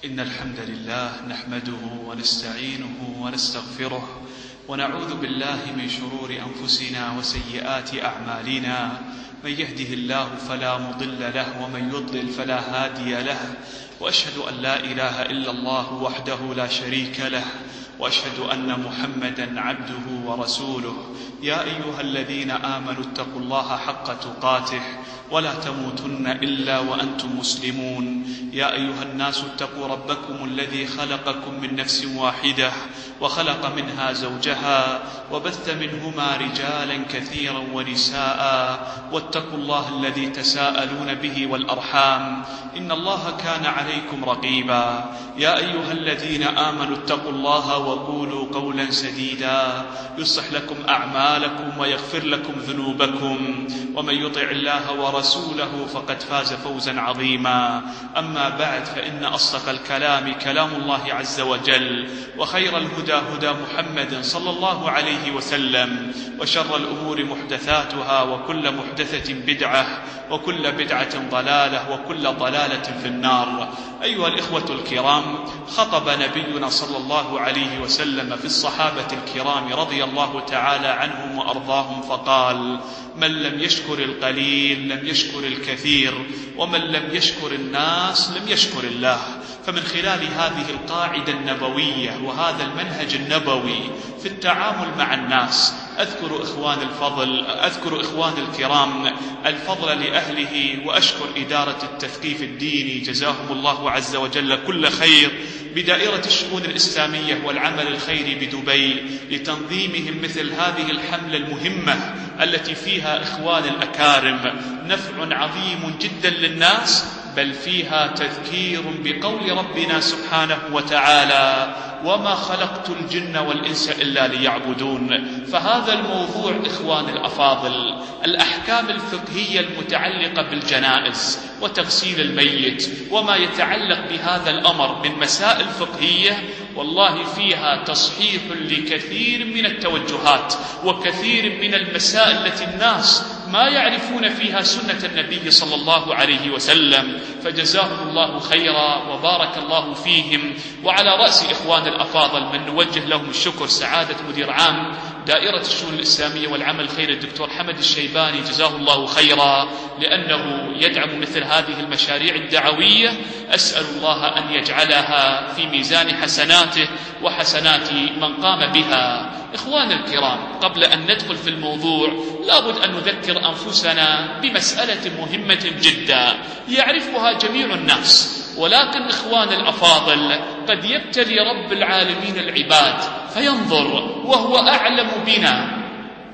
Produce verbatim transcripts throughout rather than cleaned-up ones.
إن الحمد لله نحمده ونستعينه ونستغفره ونعوذ بالله من شرور أنفسنا وسيئات أعمالنا. من يهده الله فلا مضل له ومن يضلل فلا هادي له، وأشهد أن لا إله إلا الله وحده لا شريك له، وأشهد أن محمدا عبده ورسوله. يا أيها الذين آمنوا اتقوا الله حق تقاته ولا تموتن إلا وأنتم مسلمون. يا أيها الناس اتقوا ربكم الذي خلقكم من نفس واحدة وخلق منها زوجها وبث منهما رجالا كثيرا ونساء، واتقوا الله الذي تساءلون به والأرحام إن الله كان عليكم رقيبا. يا أيها الذين آمنوا اتقوا الله وقولوا قولا سديدا يصلح لكم أعمالكم ويغفر لكم ذنوبكم، ومن يطع الله ورسوله فقد فاز فوزا عظيما. أما بعد، فإن أصدق الكلام كلام الله عز وجل، وخير الهدى هدى محمد صلى الله عليه وسلم، وشر الأمور محدثاتها، وكل محدثة بدعة، وكل بدعة ضلالة، وكل ضلالة في النار. أيها الإخوة الكرام، خطب نبينا صلى الله عليه وسلم في الصحابة الكرام رضي الله تعالى عنهم وأرضاهم فقال: من لم يشكر القليل لم يشكر الكثير، ومن لم يشكر الناس لم يشكر الله. فمن خلال هذه القاعدة النبوية وهذا المنهج النبوي في التعامل مع الناس أذكر إخوان الفضل أذكر إخوان الكرام الفضل لأهله، وأشكر إدارة التثقيف الديني جزاهم الله عز وجل كل خير بدائرة الشؤون الإسلامية والعمل الخيري بدبي لتنظيمهم مثل هذه الحملة المهمة التي فيها إخوان الأكارم نفع عظيم جدا للناس، بل فيها تذكير بقول ربنا سبحانه وتعالى: وما خلقت الجن والإنس إلا ليعبدون. فهذا الموضوع إخوان الأفاضل، الأحكام الفقهية المتعلقة بالجنائز وتغسيل الميت وما يتعلق بهذا الأمر من مسائل فقهية، والله فيها تصحيح لكثير من التوجهات وكثير من المسائل التي الناس ما يعرفون فيها سنة النبي صلى الله عليه وسلم. فجزاهم الله خيرا وبارك الله فيهم. وعلى رأس إخوان الأفاضل من نوجه لهم الشكر سعادة مدير عام دائرة الشؤون الإسلامية والعمل الخيري الدكتور حمد الشيباني جزاه الله خيرا، لأنه يدعم مثل هذه المشاريع الدعوية. أسأل الله أن يجعلها في ميزان حسناته وحسنات من قام بها. إخوان الكرام، قبل أن ندخل في الموضوع لابد أن نذكر أنفسنا بمسألة مهمة جدا يعرفها جميع الناس، ولكن إخوان الأفاضل قد يبتلي رب العالمين العباد فينظر وهو أعلم بنا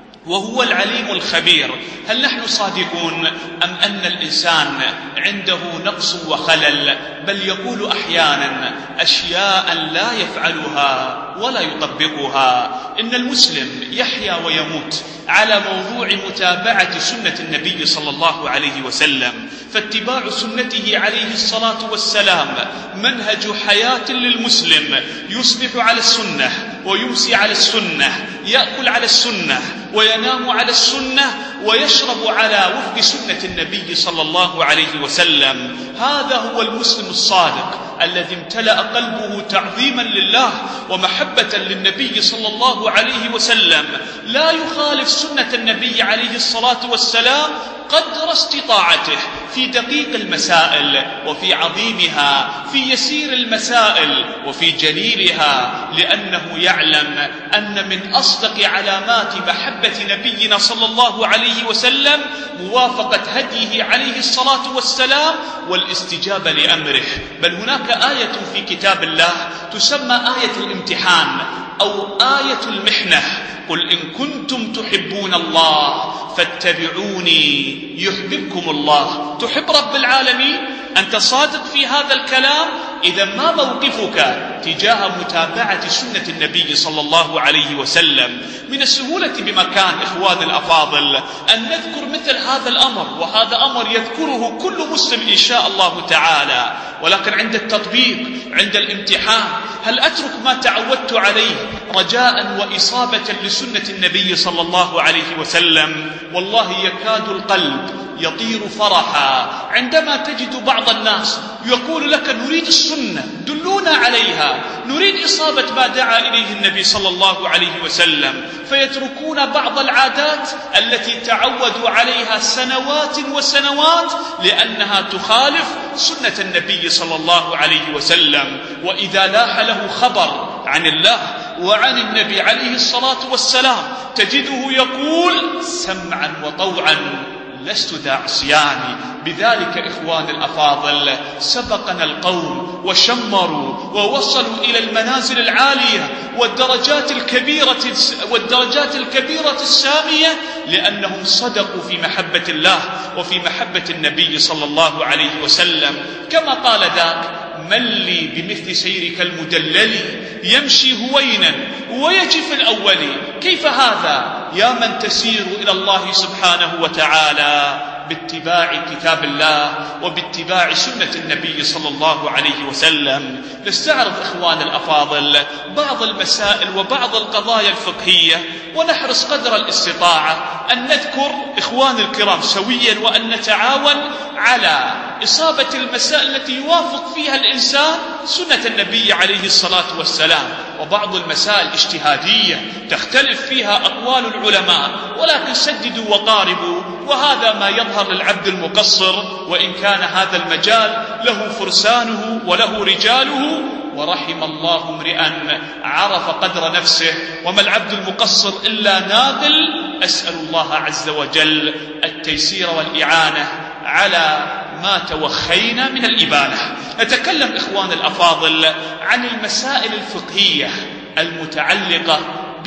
وهو العليم الخبير، هل نحن صادقون أم أن الإنسان عنده نقص وخلل، بل يقول أحيانا أشياء لا يفعلها ولا يطبقها. إن المسلم يحيا ويموت على موضوع متابعة سنة النبي صلى الله عليه وسلم، فاتباع سنته عليه الصلاة والسلام منهج حياة للمسلم، يصبح على السنة ويمسي على السنة، يأكل على السنة وينام على السنة ويشرب على وفق سنة النبي صلى الله عليه وسلم. هذا هو المسلم الصادق الذي امتلأ قلبه تعظيما لله ومحبة للنبي صلى الله عليه وسلم، لا يخالف سنة النبي عليه الصلاة والسلام قدر استطاعته في دقيق المسائل وفي عظيمها، في يسير المسائل وفي جليلها، لأنه يعلم أن من أصدق علامات محبة نبينا صلى الله عليه وسلم موافقة هديه عليه الصلاة والسلام والاستجابة لأمره. بل هناك آية في كتاب الله تسمى آية الامتحان أو آية المحنة: قل إن كنتم تحبون الله فاتبعوني يحببكم الله. تحب رب العالمين؟ أنت صادق في هذا الكلام؟ إذا ما موقفك تجاه متابعة سنة النبي صلى الله عليه وسلم؟ من السهولة بمكان إخوان الأفاضل أن نذكر مثل هذا الأمر، وهذا أمر يذكره كل مسلم إن شاء الله تعالى، ولكن عند التطبيق عند الامتحان هل أترك ما تعودت عليه رجاء وإصابة لسنة النبي صلى الله عليه وسلم؟ والله يكاد القلب يطير فرحا عندما تجد بعض الناس يقول لك: نريد السنة، دلونا عليها، نريد إصابة ما دعا إليه النبي صلى الله عليه وسلم، فيتركون بعض العادات التي تعودوا عليها سنوات وسنوات لأنها تخالف سنة النبي صلى الله عليه وسلم. وإذا لاح له خبر عن الله وعن النبي عليه الصلاة والسلام تجده يقول سمعا وطوعا لست ذا عصيان. بذلك إخوان الأفاضل سبقنا القوم وشمروا ووصلوا إلى المنازل العالية والدرجات الكبيرة والدرجات الكبيرة السامية لأنهم صدقوا في محبة الله وفي محبة النبي صلى الله عليه وسلم. كما قال ذاك: من لي بمثل سيرك المدلل يمشي هوينا ويجف الأول. كيف هذا يا من تسير إلى الله سبحانه وتعالى باتباع كتاب الله وباتباع سنة النبي صلى الله عليه وسلم؟ نستعرض إخوان الأفاضل بعض المسائل وبعض القضايا الفقهية، ونحرص قدر الاستطاعة أن نذكر إخوان الكرام سويا وأن نتعاون على إصابة المسائل التي يوافق فيها الإنسان سنة النبي عليه الصلاة والسلام، وبعض المسائل اجتهادية تختلف فيها أقوال العلماء، ولكن سددوا وقاربوا، وهذا ما يظهر للعبد المقصر، وإن كان هذا المجال له فرسانه وله رجاله. ورحم الله امرئا عرف قدر نفسه، وما العبد المقصر إلا ناقل. أسأل الله عز وجل التيسير والإعانة على ما توخينا من الإبانة. نتكلم إخوان الأفاضل عن المسائل الفقهية المتعلقة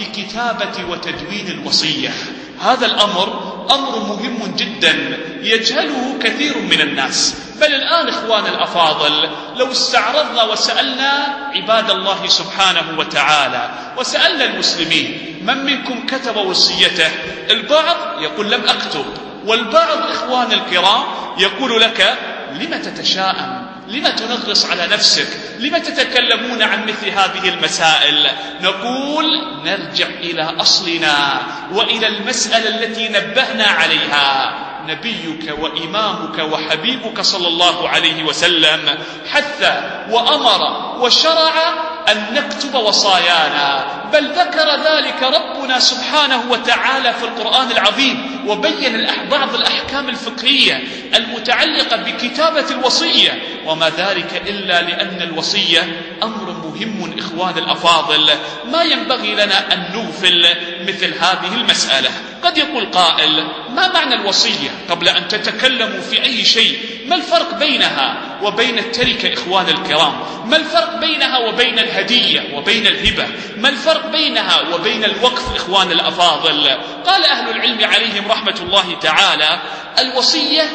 بكتابة وتدوين الوصية. هذا الأمر أمر مهم جدا يجهله كثير من الناس، بل الآن إخوان الأفاضل لو استعرضنا وسألنا عباد الله سبحانه وتعالى وسألنا المسلمين من منكم كتب وصيته، البعض يقول لم أكتب، والبعض إخوان الكرام يقول لك لم تتشاءم، لم تنغص على نفسك، لم تتكلمون عن مثل هذه المسائل؟ نقول نرجع إلى أصلنا وإلى المسألة التي نبهنا عليها. نبيك وإمامك وحبيبك صلى الله عليه وسلم حث وأمر وشرع أن نكتب وصايانا، بل ذكر ذلك ربنا سبحانه وتعالى في القرآن العظيم، وبين بعض الأحكام الفقهية المتعلقة بكتابة الوصية، وما ذلك إلا لأن الوصية أمر مهم إخوان الأفاضل، ما ينبغي لنا أن نغفل مثل هذه المسألة. قد يقول قائل: ما معنى الوصية؟ قبل أن تتكلموا في أي شيء، ما الفرق بينها وبين التركة إخوان الكرام؟ ما الفرق بينها وبين الهدية وبين الهبة؟ ما الفرق بينها وبين الوقف إخوان الأفاضل؟ قال أهل العلم عليهم رحمة الله تعالى: الوصية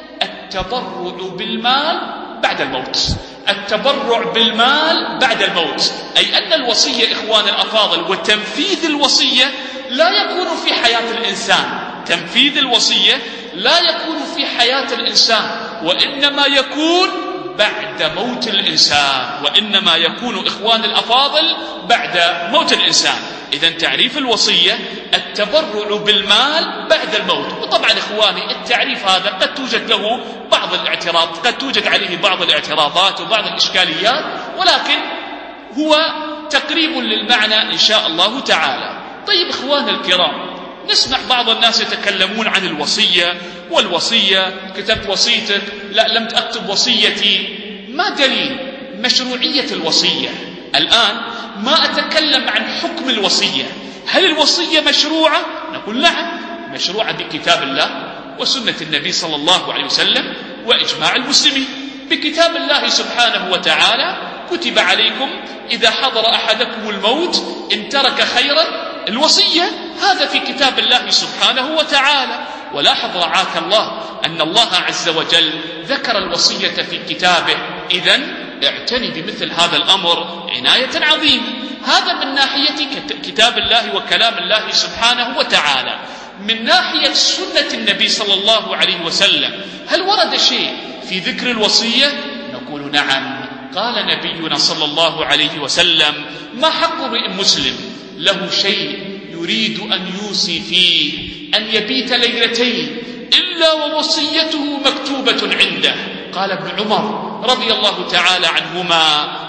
التبرع بالمال بعد الموت. التبرع بالمال بعد الموت، أي أن الوصية إخوان الأفاضل وتنفيذ الوصية لا يكون في حياة الإنسان، تنفيذ الوصية لا يكون في حياة الإنسان، وإنما يكون بعد موت الإنسان، وإنما يكون إخوان الأفاضل بعد موت الإنسان. إذن تعريف الوصية التبرع بالمال بعد الموت. وطبعا إخواني التعريف هذا قد توجد له بعض الاعتراض، قد توجد عليه بعض الاعتراضات وبعض الإشكاليات، ولكن هو تقريب للمعنى إن شاء الله تعالى. طيب إخوان الكرام، نسمع بعض الناس يتكلمون عن الوصية، والوصية كتبت وصيتك، لا لم أكتب وصيتي. ما دليل مشروعية الوصية؟ الآن ما أتكلم عن حكم الوصية. هل الوصية مشروعة؟ نقول نعم، مشروعة بكتاب الله وسنة النبي صلى الله عليه وسلم وإجماع المسلمين. بكتاب الله سبحانه وتعالى: كتب عليكم إذا حضر أحدكم الموت إن ترك خيرا الوصية. هذا في كتاب الله سبحانه وتعالى. ولاحظ رعاك الله أن الله عز وجل ذكر الوصية في كتابه، إذن اعتني بمثل هذا الأمر عناية عظيمة. هذا من ناحية كتاب الله وكلام الله سبحانه وتعالى. من ناحية سنة النبي صلى الله عليه وسلم، هل ورد شيء في ذكر الوصية؟ نقول نعم. قال نبينا صلى الله عليه وسلم: ما حق امرئ مسلم له شيء يريد أن يوصي فيه أن يبيت ليلتين إلا ووصيته مكتوبة عنده. قال ابن عمر رضي الله تعالى عنهما: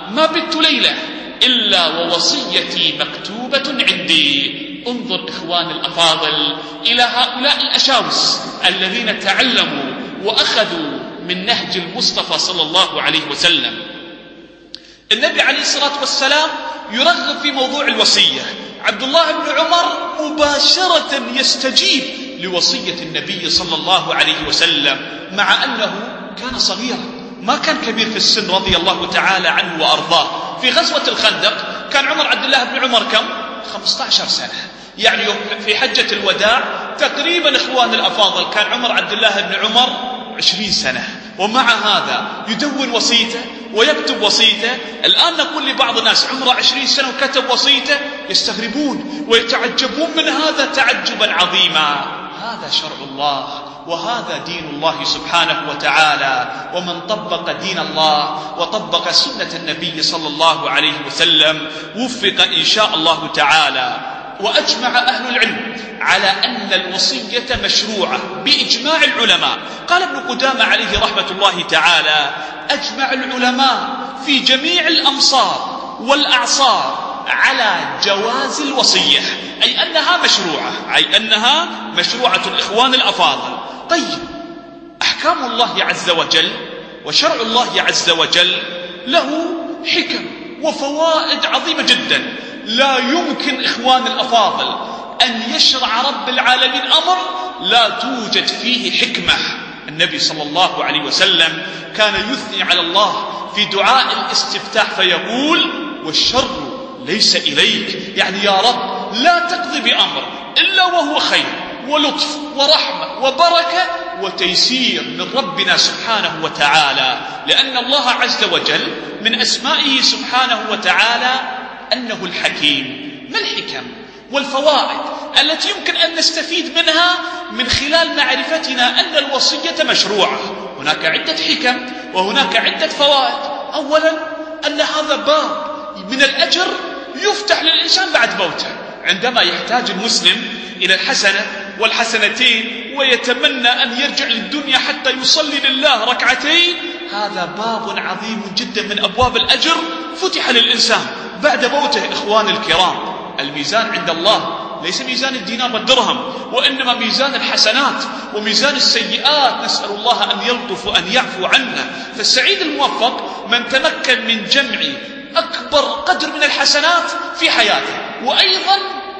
ما بت ليلة إلا ووصيتي مكتوبة عندي. انظر إخوان الأفاضل إلى هؤلاء الأشاوس الذين تعلموا وأخذوا من نهج المصطفى صلى الله عليه وسلم. النبي عليه الصلاة والسلام يرغب في موضوع الوصية. عبد الله بن عمر مباشرة يستجيب لوصية النبي صلى الله عليه وسلم، مع أنه كان صغيرا، ما كان كبير في السن رضي الله تعالى عنه وأرضاه. في غزوة الخندق كان عمر عبد الله بن عمر كم؟ خمسة عشر سنة، يعني في حجة الوداع تقريبا إخوان الأفاضل كان عمر عبد الله بن عمر عشرين سنة، ومع هذا يدون وصيته ويكتب وصيته. الآن نقول لبعض الناس عمره عشرين سنة وكتب وصيته، يستغربون ويتعجبون من هذا تعجبا عظيما. هذا شرع الله وهذا دين الله سبحانه وتعالى، ومن طبق دين الله وطبق سنة النبي صلى الله عليه وسلم وفق إن شاء الله تعالى. وأجمع أهل العلم على أن الوصية مشروعة بإجماع العلماء. قال ابن قدامة عليه رحمة الله تعالى: أجمع العلماء في جميع الأمصار والأعصار على جواز الوصية، أي أنها مشروعة، أي أنها مشروعة إخوان الأفاضل. طيب، أحكام الله عز وجل وشرع الله عز وجل له حكم وفوائد عظيمة جدا. لا يمكن إخوان الأفاضل أن يشرع رب العالمين أمر لا توجد فيه حكمة. النبي صلى الله عليه وسلم كان يثني على الله في دعاء الاستفتاح فيقول: والشر ليس إليك، يعني يا رب لا تقضي بأمر إلا وهو خير ولطف ورحمة وبركة وتيسير من ربنا سبحانه وتعالى. لأن الله عز وجل من أسمائه سبحانه وتعالى أنه الحكيم. ما الحكم والفوائد التي يمكن أن نستفيد منها من خلال معرفتنا أن الوصية مشروعة؟ هناك عدة حكم وهناك عدة فوائد. أولا، أن هذا باب من الأجر يفتح للإنسان بعد موته. عندما يحتاج المسلم إلى الحسنة والحسنتين ويتمنى أن يرجع للدنيا حتى يصلي لله ركعتين، هذا باب عظيم جدا من أبواب الأجر فتح للإنسان بعد موته. إخوان الكرام، الميزان عند الله ليس ميزان الدينار والدرهم، وإنما ميزان الحسنات وميزان السيئات. نسأل الله أن يلطف وأن يعفو عنا. فالسعيد الموفق من تمكن من جمع أكبر قدر من الحسنات في حياته، وأيضا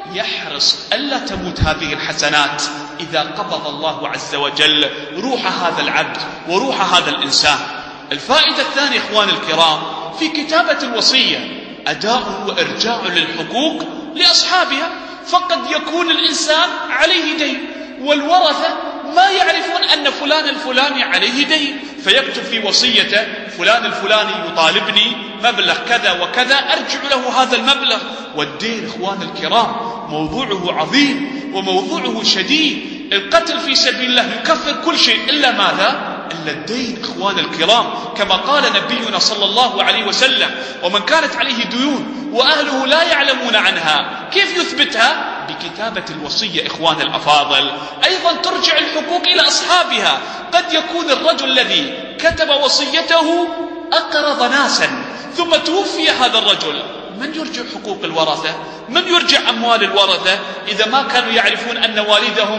يحرص ألا تموت هذه الحسنات إذا قبض الله عز وجل روح هذا العبد وروح هذا الإنسان. الفائدة الثانية إخوان الكرام في كتابة الوصية أداء وإرجاع للحقوق لأصحابها. فقد يكون الإنسان عليه دين والورثة ما يعرفون أن فلان الفلاني عليه دين، فيكتب في وصيته: فلان الفلاني يطالبني مبلغ كذا وكذا، أرجع له هذا المبلغ. والدين إخوان الكرام موضوعه عظيم وموضوعه شديد. القتل في سبيل الله يكفر كل شيء إلا ماذا؟ إلا الدين إخوان الكرام، كما قال نبينا صلى الله عليه وسلم: ومن كانت عليه ديون وأهله لا يعلمون عنها. كيف يثبتها؟ بكتابة الوصية إخوان الأفاضل. أيضا ترجع الحقوق إلى أصحابها. قد يكون الرجل الذي كتب وصيته أقرض ناسا ثم توفي هذا الرجل، من يرجع حقوق الورثة؟ من يرجع أموال الورثة إذا ما كانوا يعرفون أن والدهم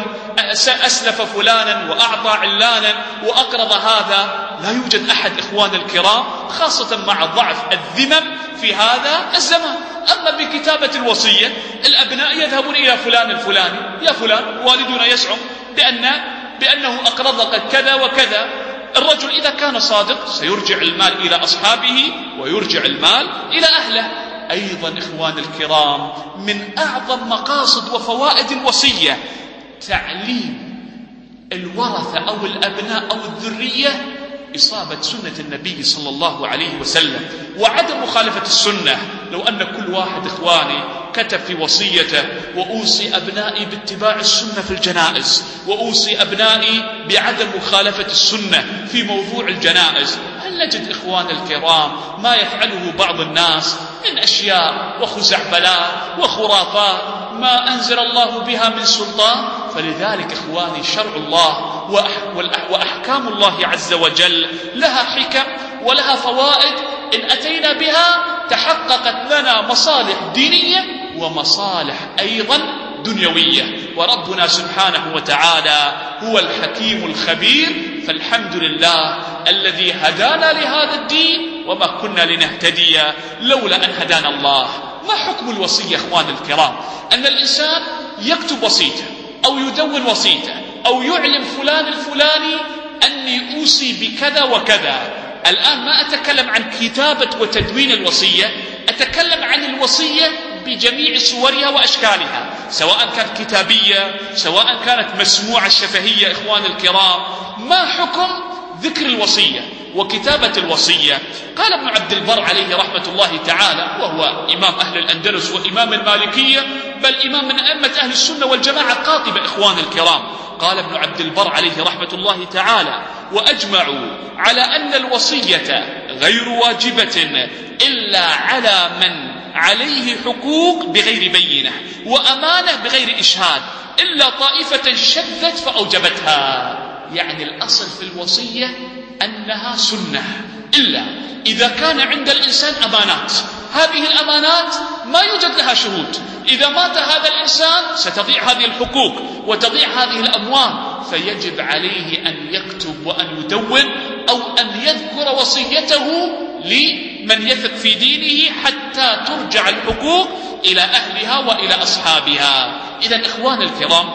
أسلف فلانا وأعطى علانا وأقرض هذا؟ لا يوجد أحد إخوان الكرام، خاصة مع ضعف الذمم في هذا الزمان. أما بكتابة الوصية الأبناء يذهبون إلى فلان الفلاني: يا فلان، والدنا يزعم بأن بأنه أقرضك كذا وكذا. الرجل إذا كان صادق سيرجع المال إلى أصحابه ويرجع المال إلى أهله. أيضا إخوان الكرام من أعظم مقاصد وفوائد الوصية تعليم الورثة أو الأبناء أو الذرية إصابة سنة النبي صلى الله عليه وسلم وعدم مخالفة السنة. لو أن كل واحد إخواني كتب في وصيته: وأوصي أبنائي باتباع السنة في الجنائز، وأوصي أبنائي بعدم مخالفة السنة في موضوع الجنائز، هل نجد إخوان الكرام ما يفعله بعض الناس من أشياء وخزعبلات وخرافات ما أنزل الله بها من سلطان؟ فلذلك إخواني شرع الله وأحكام الله عز وجل لها حكم ولها فوائد إن أتينا بها تحققت لنا مصالح دينية ومصالح أيضا دنيوية. وربنا سبحانه وتعالى هو الحكيم الخبير، فالحمد لله الذي هدانا لهذا الدين وما كنا لنهتدي لولا أن هدانا الله. ما حكم الوصية إخوان الكرام؟ أن الإنسان يكتب وصيته أو يدون وصيته أو يعلم فلان الفلاني أني أوصي بكذا وكذا. الآن ما أتكلم عن كتابة وتدوين الوصية، أتكلم عن الوصية بجميع صورها وأشكالها، سواء كانت كتابية سواء كانت مسموعة الشفهية. إخوان الكرام، ما حكم ذكر الوصية وكتابة الوصية؟ قال ابن عبد البر عليه رحمة الله تعالى، وهو إمام أهل الأندلس وإمام المالكية، بل إمام من أئمة أهل السنة والجماعة قاطبة. إخوان الكرام، قال ابن عبد البر عليه رحمة الله تعالى: وأجمعوا على أن الوصية غير واجبة إلا على من عليه حقوق بغير بينة وأمانة بغير إشهاد، إلا طائفة شذت فأوجبتها. يعني الأصل في الوصية أنها سنة، إلا إذا كان عند الإنسان أمانات، هذه الأمانات ما يوجد لها شهود، إذا مات هذا الإنسان ستضيع هذه الحقوق وتضيع هذه الأموال، فيجب عليه أن يكتب وأن يدون أو أن يذكر وصيته لمن يثق في دينه حتى ترجع الحقوق إلى أهلها وإلى أصحابها. إذن إخوان الكرام،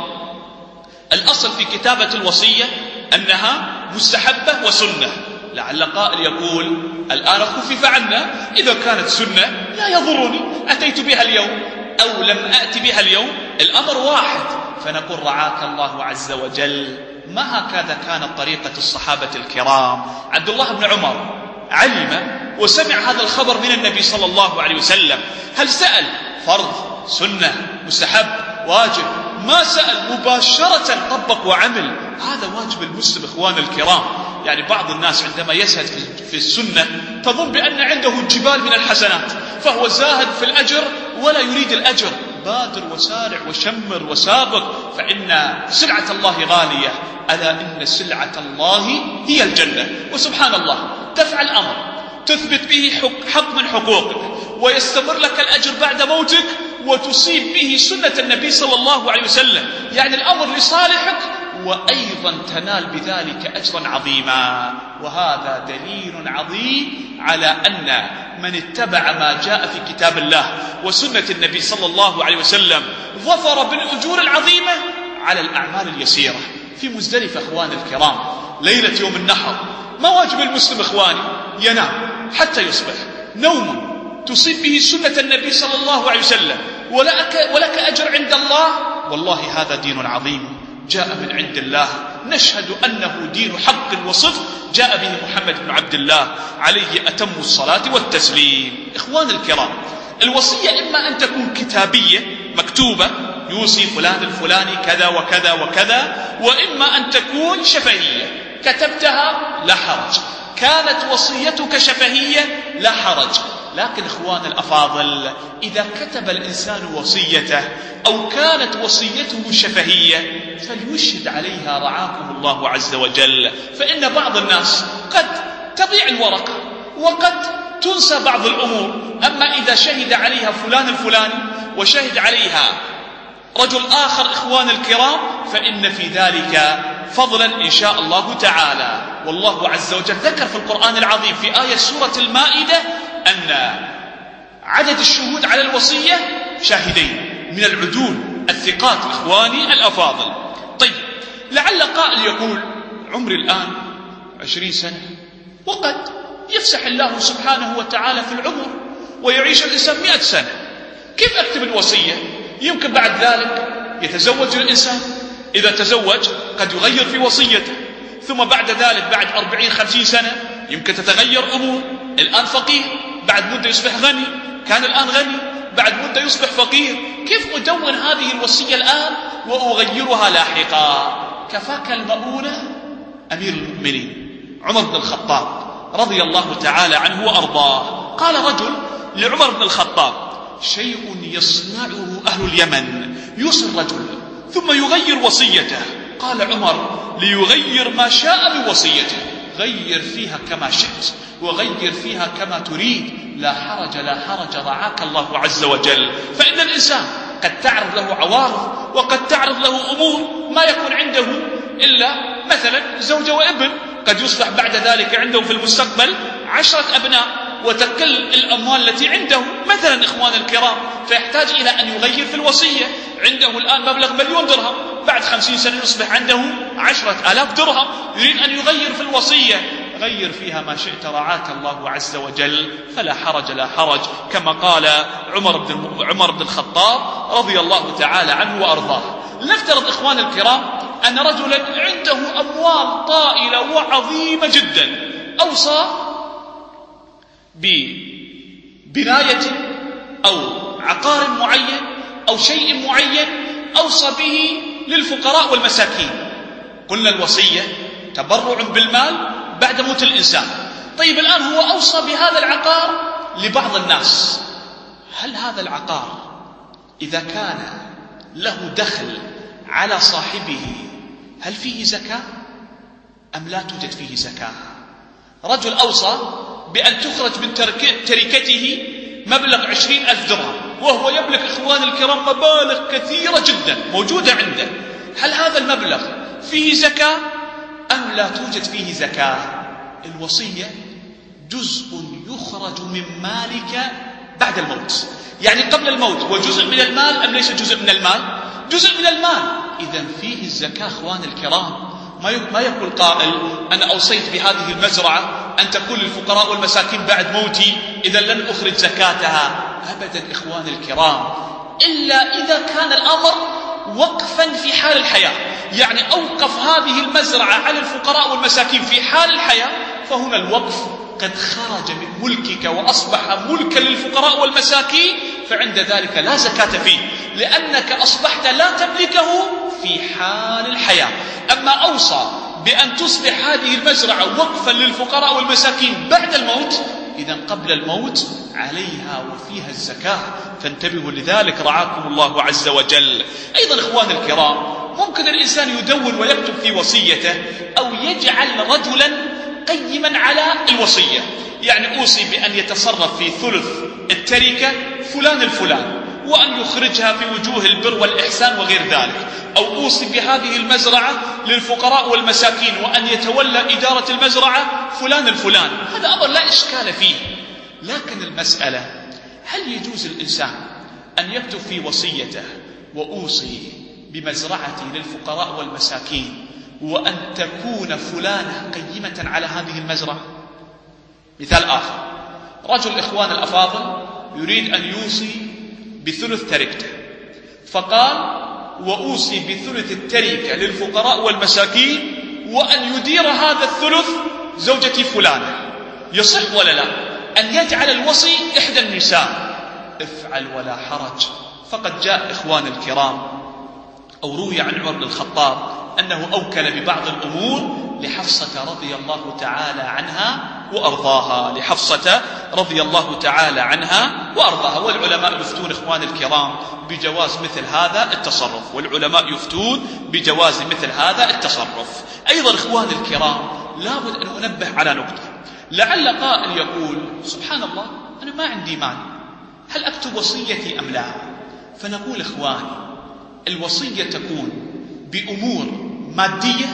الأصل في كتابة الوصية أنها مستحبة وسنة. لعل قائل يقول: الآن خفف عنا، إذا كانت سنة لا يضرني، أتيت بها اليوم أو لم أأتي بها اليوم، الأمر واحد. فنقول: رعاك الله عز وجل، ما هكذا كانت طريقة الصحابة الكرام. عبد الله بن عمر علم وسمع هذا الخبر من النبي صلى الله عليه وسلم، هل سأل فرض سنة مستحب واجب؟ ما سأل، مباشرة طبق وعمل. هذا واجب المسلم إخوان الكرام. يعني بعض الناس عندما يزهد في السنة تظن بأن عنده الجبال من الحسنات، فهو زاهد في الأجر ولا يريد الأجر. بادر وسارع وشمر وسابق، فإن سلعة الله غالية، ألا إن سلعة الله هي الجنة. وسبحان الله، تفعل أمر تثبت به حق من حقوقك ويستمر لك الأجر بعد موتك، وتصيب به سنة النبي صلى الله عليه وسلم، يعني الأمر لصالحك، وأيضا تنال بذلك أجرا عظيما. وهذا دليل عظيم على أن من اتبع ما جاء في كتاب الله وسنة النبي صلى الله عليه وسلم ظفر بالأجور العظيمة على الأعمال اليسيرة. في مزدلفة إخوان الكرام ليلة يوم النحر، ما واجب المسلم إخواني؟ ينام حتى يصبح، نوم تصيب به سنة النبي صلى الله عليه وسلم ولك, ولك أجر عند الله. والله هذا دين عظيم جاء من عند الله، نشهد أنه دين حق وصدق جاء به محمد بن عبد الله عليه أتم الصلاة والتسليم. إخوان الكرام، الوصية إما أن تكون كتابية مكتوبة يوصي فلان الفلاني كذا وكذا وكذا، وإما أن تكون شفهية كتبتها لا حرج، كانت وصيتك شفهية لا حرج. لكن إخوان الأفاضل، إذا كتب الإنسان وصيته أو كانت وصيته شفهية فليشهد عليها رعاكم الله عز وجل، فإن بعض الناس قد تضيع الورقة وقد تنسى بعض الأمور. أما إذا شهد عليها فلان الفلاني وشهد عليها رجل آخر إخوان الكرام، فإن في ذلك فضلا إن شاء الله تعالى. والله عز وجل ذكر في القرآن العظيم في آية سورة المائدة أن عدد الشهود على الوصية شاهدين من العدول الثقات إخواني الأفاضل. طيب، لعل قائل يقول: عمري الآن عشرين سنة، وقد يفسح الله سبحانه وتعالى في العمر ويعيش الإنسان مئة سنة، كيف أكتب الوصية؟ يمكن بعد ذلك يتزوج الإنسان، إذا تزوج قد يغير في وصيته، ثم بعد ذلك بعد أربعين خمسين سنة يمكن تتغير أمور. الآن فقير، بعد مدة يصبح غني، كان الآن غني، بعد مدة يصبح فقير. كيف أدون هذه الوصية الآن وأغيرها لاحقا؟ كفاك المؤونة أمير المؤمنين عمر بن الخطاب رضي الله تعالى عنه وأرضاه. قال رجل لعمر بن الخطاب: شيء يصنعه أهل اليمن، يوصي الرجل ثم يغير وصيته. قال عمر: ليغير ما شاء من وصيته، غير فيها كما شئت وغير فيها كما تريد، لا حرج لا حرج، رعاك الله عز وجل. فإن الإنسان قد تعرض له عوارض وقد تعرض له أمور ما يكون عنده إلا مثلا زوجة وابن، قد يصبح بعد ذلك عنده في المستقبل عشرة أبناء وتقل الأموال التي عنده مثلا إخوان الكرام، فيحتاج إلى أن يغير في الوصية. عنده الآن مبلغ مليون درهم، بعد خمسين سنة يصبح عنده عشرة آلاف درهم، يريد أن يغير في الوصية، غير فيها ما شئت رعاك الله عز وجل، فلا حرج لا حرج، كما قال عمر بن عمر بن الخطاب رضي الله تعالى عنه وأرضاه. نفترض إخوان الكرام أن رجلا عنده أموال طائلة وعظيمة جدا، أوصى ببناية أو عقار معين أو شيء معين أوصى به للفقراء والمساكين. قلنا الوصية تبرع بالمال بعد موت الإنسان. طيب الآن هو أوصى بهذا العقار لبعض الناس، هل هذا العقار إذا كان له دخل على صاحبه هل فيه زكاة أم لا توجد فيه زكاة؟ رجل أوصى بأن تخرج من تركته مبلغ عشرين ألف درهم، وهو يملك إخوان الكرام مبالغ كثيرة جدا موجودة عنده، هل هذا المبلغ فيه زكاة أم لا توجد فيه زكاة؟ الوصية جزء يخرج من مالك بعد الموت، يعني قبل الموت، وجزء من المال أم ليس جزء من المال؟ جزء من المال. إذن فيه الزكاة إخوان الكرام. ما يقول قائل أنا أوصيت بهذه المزرعة أن تكون للفقراء والمساكين بعد موتي إذا لن أخرج زكاتها، أبدا إخوان الكرام، إلا إذا كان الأمر وقفا في حال الحياة، يعني أوقف هذه المزرعة على الفقراء والمساكين في حال الحياة، فهنا الوقف قد خرج من ملكك وأصبح ملكا للفقراء والمساكين، فعند ذلك لا زكاة فيه، لأنك أصبحت لا تملكه في حال الحياة. أما أوصى بأن تصبح هذه المزرعة وقفا للفقراء والمساكين بعد الموت، إذن قبل الموت عليها وفيها الزكاة، فانتبهوا لذلك رعاكم الله عز وجل. أيضا إخوان الكرام، ممكن الإنسان يدون ويكتب في وصيته أو يجعل رجلا قيما على الوصية، يعني أوصي بأن يتصرف في ثلث التركة فلان الفلان وأن يخرجها في وجوه البر والإحسان وغير ذلك، أو أوصي بهذه المزرعة للفقراء والمساكين وأن يتولى إدارة المزرعة فلان الفلان. هذا أمر لا إشكال فيه، لكن المسألة هل يجوز الإنسان أن يكتب في وصيته وأوصي بمزرعتي للفقراء والمساكين وأن تكون فلانة قيمة على هذه المزرعة؟ مثال آخر، رجل إخوان الأفاضل يريد أن يوصي بثلث تركته، فقال وأوصي بثلث التركة للفقراء والمساكين وأن يدير هذا الثلث زوجتي فلانة، يصح ولا لا أن يجعل الوصي إحدى النساء؟ افعل ولا حرج. فقد جاء إخوان الكرام أو روي عن عمر بن الخطاب أنه أوكل ببعض الأمور لحفصة رضي الله تعالى عنها وأرضاها، لحفصة رضي الله تعالى عنها وأرضاها. والعلماء يفتون إخوان الكرام بجواز مثل هذا التصرف، والعلماء يفتون بجواز مثل هذا التصرف. أيضا إخوان الكرام، لابد أن أنبه على نقطة، لعل قائل يقول سبحان الله أنا ما عندي مال، هل أكتب وصيتي أم لا؟ فنقول إخواني، الوصية تكون بأمور مادية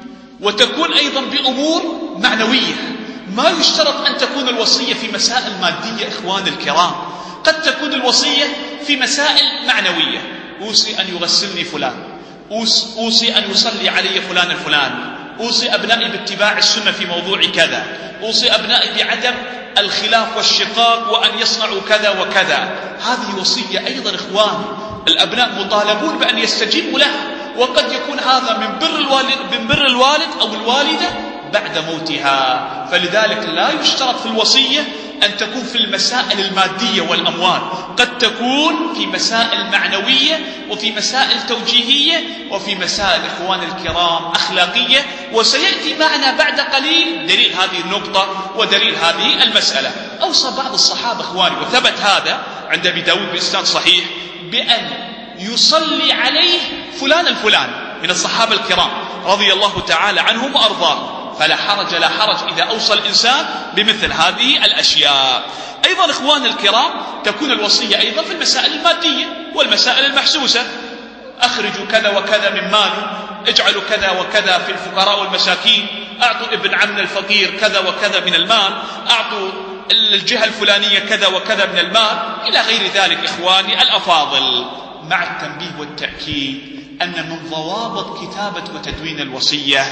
وتكون أيضا بأمور معنوية، ما يشترط أن تكون الوصية في مسائل مادية إخوان الكرام، قد تكون الوصية في مسائل معنوية، أوصي أن يغسلني فلان، أوصي أن يصلي علي فلان الفلان، أوصي أبنائي باتباع السنة في موضوع كذا، أوصي أبنائي بعدم الخلاف والشقاق وأن يصنعوا كذا وكذا. هذه وصية أيضا إخوان الأبناء مطالبون بأن يستجيبوا لها، وقد يكون هذا من بر الوالد, من بر الوالد أو الوالدة بعد موتها. فلذلك لا يشترط في الوصية أن تكون في المسائل المادية والأموال، قد تكون في مسائل معنوية وفي مسائل توجيهية وفي مسائل إخوان الكرام أخلاقية، وسيأتي معنا بعد قليل دليل هذه النقطة ودليل هذه المسألة. أوصى بعض الصحابة إخواني، وثبت هذا عند أبي داود بإسناد صحيح، بأن يصلي عليه فلان الفلان من الصحابة الكرام رضي الله تعالى عنهم وأرضاهم، فلا حرج لا حرج إذا أوصى الإنسان بمثل هذه الأشياء. أيضا إخواننا الكرام تكون الوصية أيضا في المسائل المادية والمسائل المحسوسة. أخرجوا كذا وكذا من مالي، اجعلوا كذا وكذا في الفقراء والمساكين، أعطوا ابن عمنا الفقير كذا وكذا من المال، أعطوا الجهة الفلانية كذا وكذا من المال، إلى غير ذلك إخواني الأفاضل، مع التنبيه والتأكيد أن من ضوابط كتابة وتدوين الوصية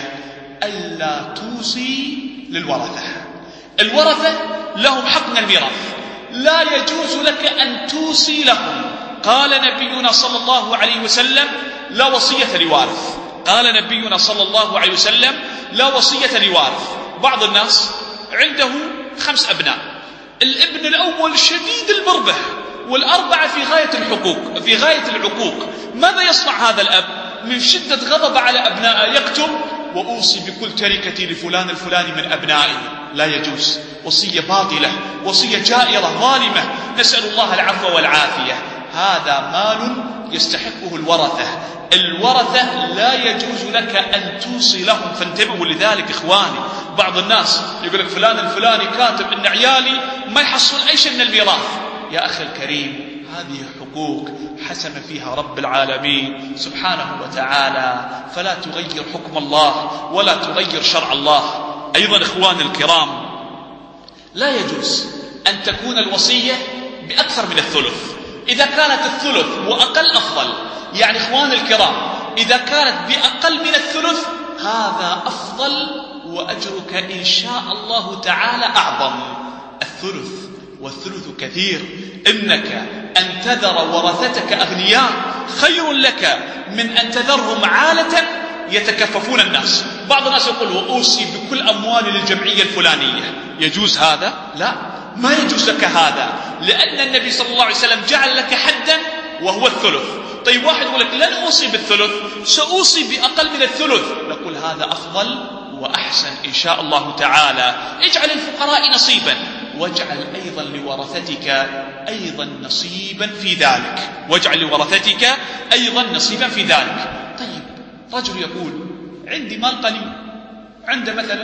ألا توصي للورثة. الورثة لهم حق من الميراث، لا يجوز لك أن توصي لهم. قال نبينا صلى الله عليه وسلم لا وصية لوارث. قال نبينا صلى الله عليه وسلم لا وصية لوارث. بعض الناس عنده خمس أبناء، الابن الأول شديد المربح والأربعة في غاية الحقوق في غاية العقوق. ماذا يصنع هذا الأب؟ من شدة غضب على أبنائه يكتب وأوصي بكل تركتي لفلان الفلاني من أبنائي. لا يجوز، وصية باطلة، وصية جائرة ظالمة، نسأل الله العفو والعافية. هذا مال يستحقه الورثة. الورثة لا يجوز لك أن توصي لهم، فانتبهوا لذلك إخواني. بعض الناس يقول لك فلان الفلاني كاتب إن عيالي ما يحصل أي شيء من الميراث. يا أخي الكريم، هذه حقوق حسم فيها رب العالمين سبحانه وتعالى، فلا تغير حكم الله ولا تغير شرع الله. أيضا إخواني الكرام لا يجوز أن تكون الوصية بأكثر من الثلث. إذا كانت الثلث وأقل أفضل، يعني إخواني الكرام إذا كانت بأقل من الثلث هذا أفضل وأجرك إن شاء الله تعالى أعظم. الثلث والثلث كثير، إنك أن تذر ورثتك أغنياء خير لك من أن تذرهم عالة يتكففون الناس. بعض الناس يقول وأوصي بكل أموالي للجمعية الفلانية. يجوز هذا؟ لا، ما يجوز لك هذا، لأن النبي صلى الله عليه وسلم جعل لك حدا وهو الثلث. طيب واحد يقول لك لن أوصي بالثلث، سأوصي بأقل من الثلث. نقول هذا أفضل وأحسن إن شاء الله تعالى. اجعل الفقراء نصيبا، واجعل أيضا لورثتك أيضا نصيبا في ذلك، واجعل لورثتك أيضا نصيبا في ذلك. طيب رجل يقول عندي مال قليل، عنده مثلا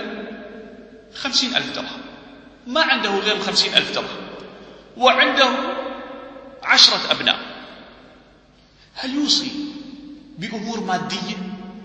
خمسين ألف درهم، ما عنده غير خمسين ألف درهم، وعنده عشرة أبناء، هل يوصي بأمور مادية؟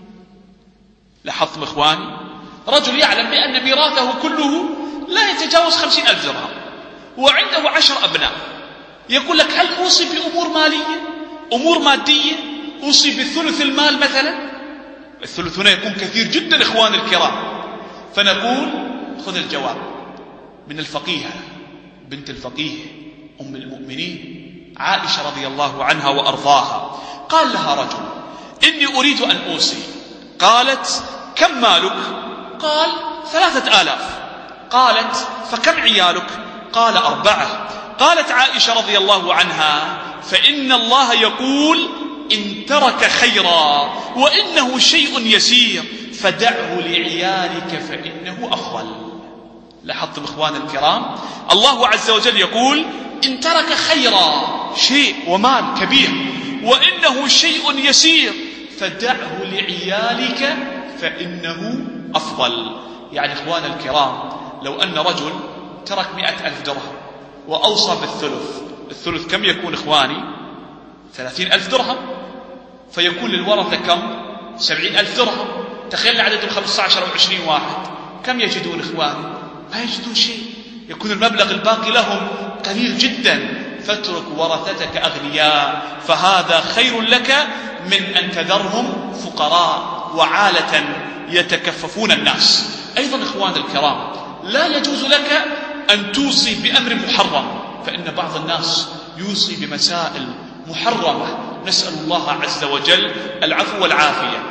لاحظتم إخواني، رجل يعلم بأن ميراثه كله لا يتجاوز خمسين ألف درهم وعنده عشر أبناء، يقول لك هل أوصي بأمور مالية، أمور مادية؟ أوصي بالثلث المال مثلا؟ الثلث هنا يكون كثير جدا إخواني الكرام. فنقول خذ الجواب من الفقيهة بنت الفقيه أم المؤمنين عائشة رضي الله عنها وأرضاها. قال لها رجل إني أريد أن أوصي. قالت كم مالك؟ قال ثلاثة آلاف. قالت فكم عيالك؟ قال أربعة. قالت عائشة رضي الله عنها فإن الله يقول إن ترك خيرا وإنه شيء يسير فدعه لعيالك فإنه أفضل. لاحظتم إخوان الكرام، الله عز وجل يقول إن ترك خيرا، شيء ومال كبير، وإنه شيء يسير فدعه لعيالك فإنه أفضل. يعني إخوان الكرام لو أن رجل ترك مئة ألف درهم وأوصى بالثلث، الثلث كم يكون إخواني؟ ثلاثين ألف درهم، فيكون للورثة كم؟ سبعين ألف درهم. تخيلنا عددهم خمسة عشر أو عشرين واحد، كم يجدون إخواني؟ ما يجدون شيء، يكون المبلغ الباقي لهم قليل جدا. فاترك ورثتك أغنياء، فهذا خير لك من أن تذرهم فقراء وعالة يتكففون الناس. أيضا إخوان الكرام لا يجوز لك أن توصي بأمر محرم، فإن بعض الناس يوصي بمسائل محرمة، نسأل الله عز وجل العفو والعافية.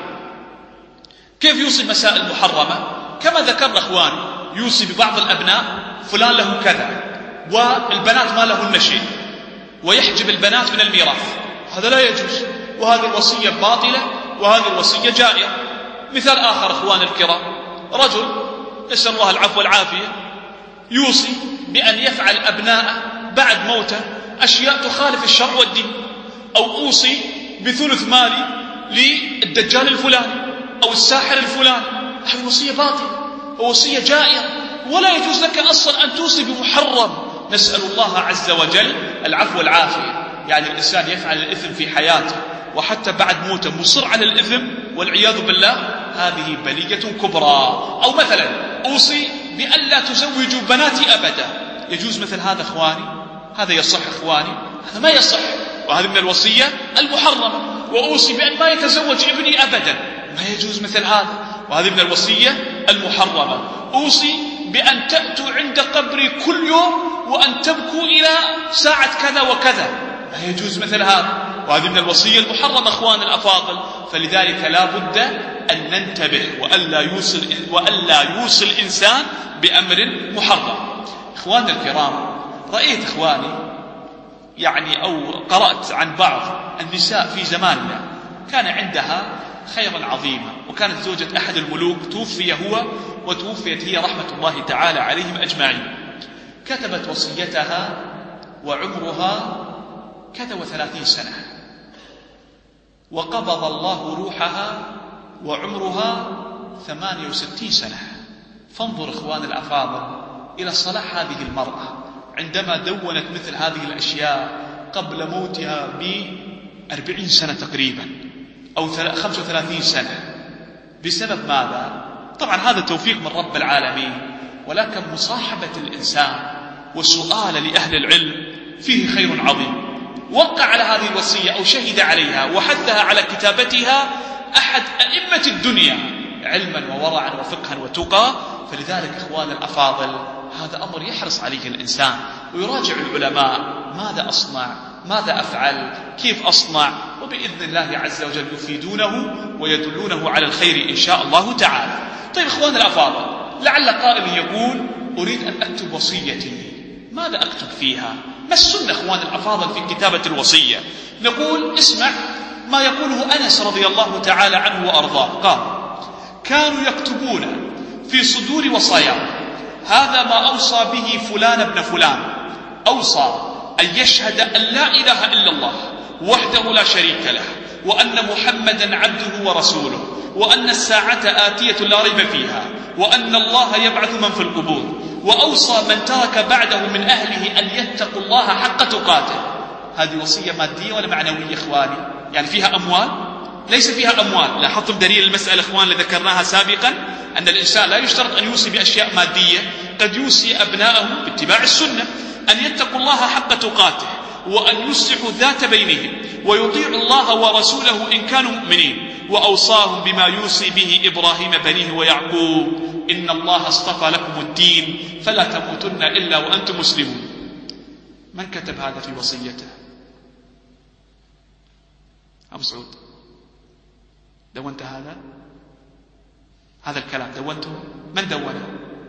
كيف يوصي مسائل محرمة؟ كما ذكرنا إخوان، يوصي ببعض الأبناء فلان له كذا والبنات ما لهن شيء، ويحجب البنات من الميراث، هذا لا يجوز، وهذه الوصية باطلة وهذه الوصية جائرة. مثال آخر إخوان الكرام، رجل نسأل الله العفو والعافية يوصي بأن يفعل أبناءه بعد موته أشياء تخالف الشرع والدين، أو أوصي بثلث مالي للدجال الفلاني أو الساحر الفلاني، هذه وصية باطلة ووصية جائرة، ولا يجوز لك أصلا أن توصي بمحرم. نسأل الله عز وجل العفو والعافية. يعني الإنسان يفعل الإثم في حياته وحتى بعد موته مصر على الإثم والعياذ بالله، هذه بلية كبرى. أو مثلا أوصي بأن لا تزوجوا بناتي أبدا، يجوز مثل هذا إخواني؟ هذا يصح إخواني؟ هذا ما يصح، وهذه من الوصية المحرمة. وأوصي بأن ما يتزوج ابني أبدا، ما يجوز مثل هذا، وهذه من الوصية المحرمة. أوصي بأن تأتوا عند قبري كل يوم وأن تبكوا إلى ساعة كذا وكذا، ما يجوز مثل هذا، وهذه من الوصية المحرمة أخوان الأفاضل. فلذلك لا بد أن ننتبه وألا يوصل, وألا يوصل الإنسان بأمر محرم. إخوان الكرام، رأيت إخواني يعني أو قرأت عن بعض النساء في زماننا كان عندها خيرا عظيما، وكانت زوجة أحد الملوك، توفي هو وتوفيت هي رحمة الله تعالى عليهم أجمعين. كتبت وصيتها وعمرها كذا وثلاثين سنة، وقبض الله روحها وعمرها ثمانية وستين سنة. فانظر إخوان الأفاضل إلى صلاح هذه المرأة عندما دونت مثل هذه الأشياء قبل موتها بأربعين سنة تقريبا أو خمسة وثلاثين سنة. بسبب ماذا؟ طبعا هذا توفيق من رب العالمين، ولكن مصاحبة الإنسان وسؤال لأهل العلم فيه خير عظيم. وقع على هذه الوصية أو شهد عليها وحثها على كتابتها أحد أئمة الدنيا علما وورعا وفقها وتقى. فلذلك إخوان الأفاضل هذا أمر يحرص عليه الإنسان ويراجع العلماء، ماذا أصنع، ماذا أفعل، كيف أصنع، وبإذن الله عز وجل يفيدونه ويدلونه على الخير إن شاء الله تعالى. طيب إخوان الأفاضل، لعل قائل يقول أريد أن أكتب وصيتي، ماذا أكتب فيها؟ ما السنة إخوان الأفاضل في كتابة الوصية؟ نقول اسمع ما يقوله أنس رضي الله تعالى عنه وأرضاه، قال: كانوا يكتبون في صدور وصاياهم: هذا ما أوصى به فلان ابن فلان، أوصى أن يشهد أن لا إله إلا الله وحده لا شريك له، وأن محمدا عبده ورسوله، وأن الساعة آتية لا ريب فيها، وأن الله يبعث من في القبور، وأوصى من ترك بعده من أهله أن يتقوا الله حق تقاته. هذه وصية مادية ولا معنوية إخواني؟ يعني فيها أموال؟ ليس فيها أموال. لاحظتم دليل المسألة إخوان اللي ذكرناها سابقا، أن الإنسان لا يشترط أن يوصي بأشياء مادية، قد يوصي أبناءه باتباع السنة، أن يتقوا الله حق تقاته، وأن يصلحوا ذات بينهم، ويطيعوا الله ورسوله إن كانوا مؤمنين. وأوصاهم بما يوصي به إبراهيم بنيه ويعقوب: إن الله اصطفى لكم الدين فلا تموتن إلا وأنتم مسلمون. من كتب هذا في وصيته؟ أبو سعود، دونت هذا؟ هذا الكلام دونته؟ من دونه؟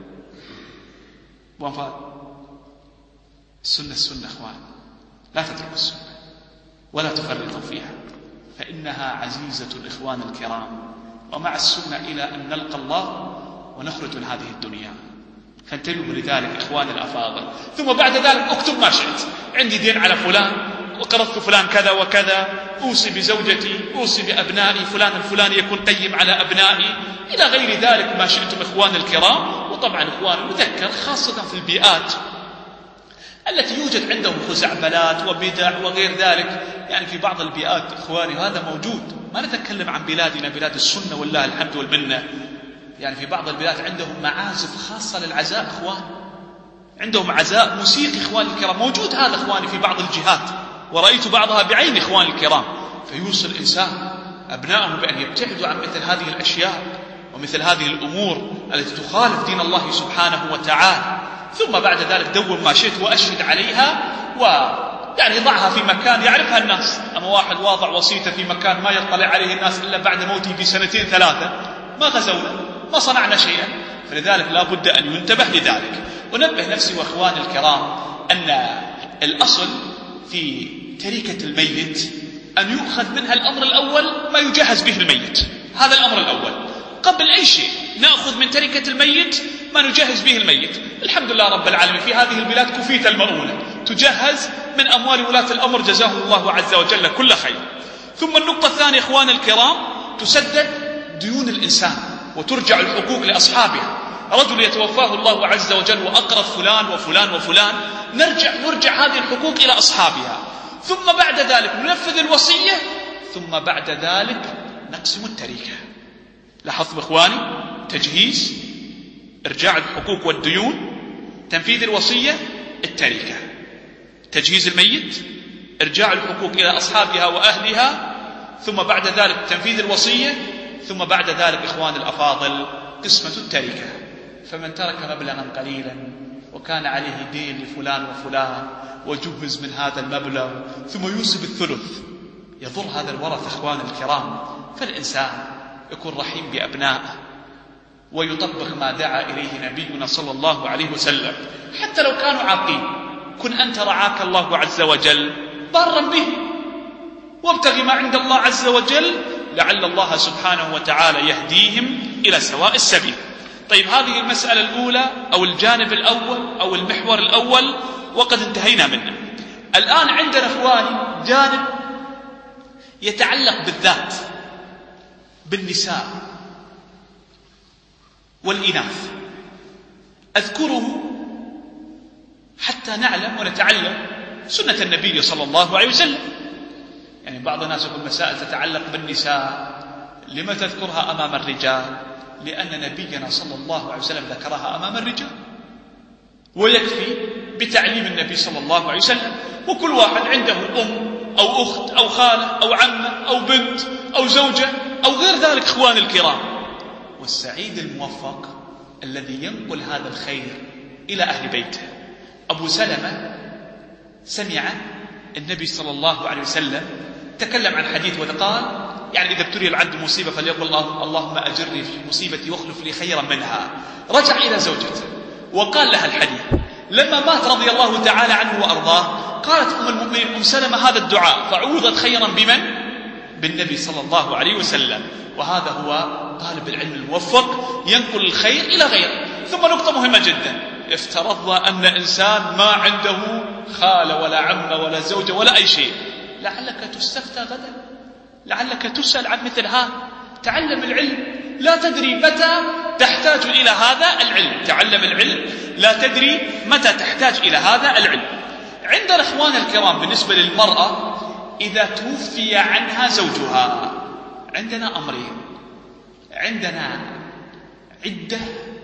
وانفاد السنة. السنة أخوان، لا تتركوا السنة ولا تفرطوا فيها، فإنها عزيزة الإخوان الكرام، ومع السنة إلى أن نلقى الله ونخرج من هذه الدنيا. فانتبهوا لذلك إخوان الأفاضل. ثم بعد ذلك اكتب ما شئت: عندي دين على فلان، وقرضت فلان كذا وكذا، أوصي بزوجتي، أوصي بأبنائي، فلان الفلاني يكون قيم على أبنائي، إلى غير ذلك ما شئتم إخوان الكرام. وطبعا إخوان نذكر خاصة في البيئات التي يوجد عندهم خزعبلات وبدع وغير ذلك، يعني في بعض البيئات إخواني هذا موجود. ما نتكلم عن بلادنا بلاد السنة والله الحمد والمنة، يعني في بعض البلاد عندهم معازف خاصة للعزاء إخوان، عندهم عزاء موسيقي إخوان الكرام، موجود هذا إخواني في بعض الجهات، ورأيت بعضها بعين إخوان الكرام. فيوصي الإنسان أبنائه بأن يبتعدوا عن مثل هذه الأشياء ومثل هذه الأمور التي تخالف دين الله سبحانه وتعالى. ثم بعد ذلك دون ما شئت وأشهد عليها، ويعني ضعها في مكان يعرفها الناس. أما واحد واضع وصيته في مكان ما يطلع عليه الناس إلا بعد موته بسنتين ثلاثة، ما غزونا، ما صنعنا شيئا. فلذلك لا بد أن ينتبه لذلك. ونبه نفسي وأخواني الكرام أن الأصل في تركة الميت أن يؤخذ منها الأمر الأول ما يجهز به الميت، هذا الأمر الأول قبل أي شيء. نأخذ من تركة الميت ما نجهز به الميت. الحمد لله رب العالمين في هذه البلاد كفيت المؤونة تجهز من أموال ولاة الأمر، جزاهم الله عز وجل كل خير. ثم النقطة الثانية إخوان الكرام: تسدد ديون الإنسان وترجع الحقوق لأصحابها. رجل يتوفاه الله عز وجل وأقرض فلان وفلان وفلان، نرجع نرجع هذه الحقوق إلى أصحابها، ثم بعد ذلك ننفذ الوصية، ثم بعد ذلك نقسم التركة. لاحظتم إخواني؟ تجهيز، إرجاع الحقوق والديون، تنفيذ الوصية، التركة. تجهيز الميت، إرجاع الحقوق إلى أصحابها وأهلها، ثم بعد ذلك تنفيذ الوصية، ثم بعد ذلك إخوان الأفاضل قسمة التركة. فمن ترك مبلغا قليلا وكان عليه دين لفلان وفلان وجهز من هذا المبلغ ثم يوصي بالثلث، يضر هذا الورث إخوان الكرام. فالإنسان يكون رحيم بأبنائه ويطبق ما دعا إليه نبينا صلى الله عليه وسلم، حتى لو كانوا عاقين. كن أنت رعاك الله عز وجل بارا به، وابتغ ما عند الله عز وجل لعل الله سبحانه وتعالى يهديهم إلى سواء السبيل. طيب، هذه المسألة الأولى أو الجانب الأول أو المحور الأول وقد انتهينا منه. الآن عندنا إخواني جانب يتعلق بالذات، بالنساء والإناث. أذكره حتى نعلم ونتعلم سنة النبي صلى الله عليه وسلم. يعني بعض الناس يقول مسائل تتعلق بالنساء لما تذكرها أمام الرجال؟ لأن نبينا صلى الله عليه وسلم ذكرها أمام الرجال، ويكفي بتعليم النبي صلى الله عليه وسلم. وكل واحد عنده أم أو أخت أو خالة أو عمة أو بنت أو زوجة أو غير ذلك إخوان الكرام. والسعيد الموفق الذي ينقل هذا الخير إلى أهل بيته. أبو سلمة سمع النبي صلى الله عليه وسلم تكلم عن حديث وقال: يعني إذا ابتلي العبد مصيبة فليقل الله اللهم أجرني في مصيبتي واخلف لي خيرا منها. رجع إلى زوجته وقال لها الحديث. لما مات رضي الله تعالى عنه وأرضاه، قالت أم المؤمنين أم سلمة هذا الدعاء، فعوضت خيرا بمن؟ بالنبي صلى الله عليه وسلم. وهذا هو طالب العلم الموفق، ينقل الخير إلى غيره. ثم نقطة مهمة جدا: افترضنا أن إنسان ما عنده خالة ولا عمة ولا زوجة ولا أي شيء، لعلك تستفتى غدا، لعلك تسأل عن مثل هذا. تعلم العلم، لا تدري متى تحتاج إلى هذا العلم. تعلم العلم، لا تدري متى تحتاج إلى هذا العلم. عندنا إخوان الكرام بالنسبة للمرأة إذا توفي عنها زوجها، عندنا أمرين: عندنا عدة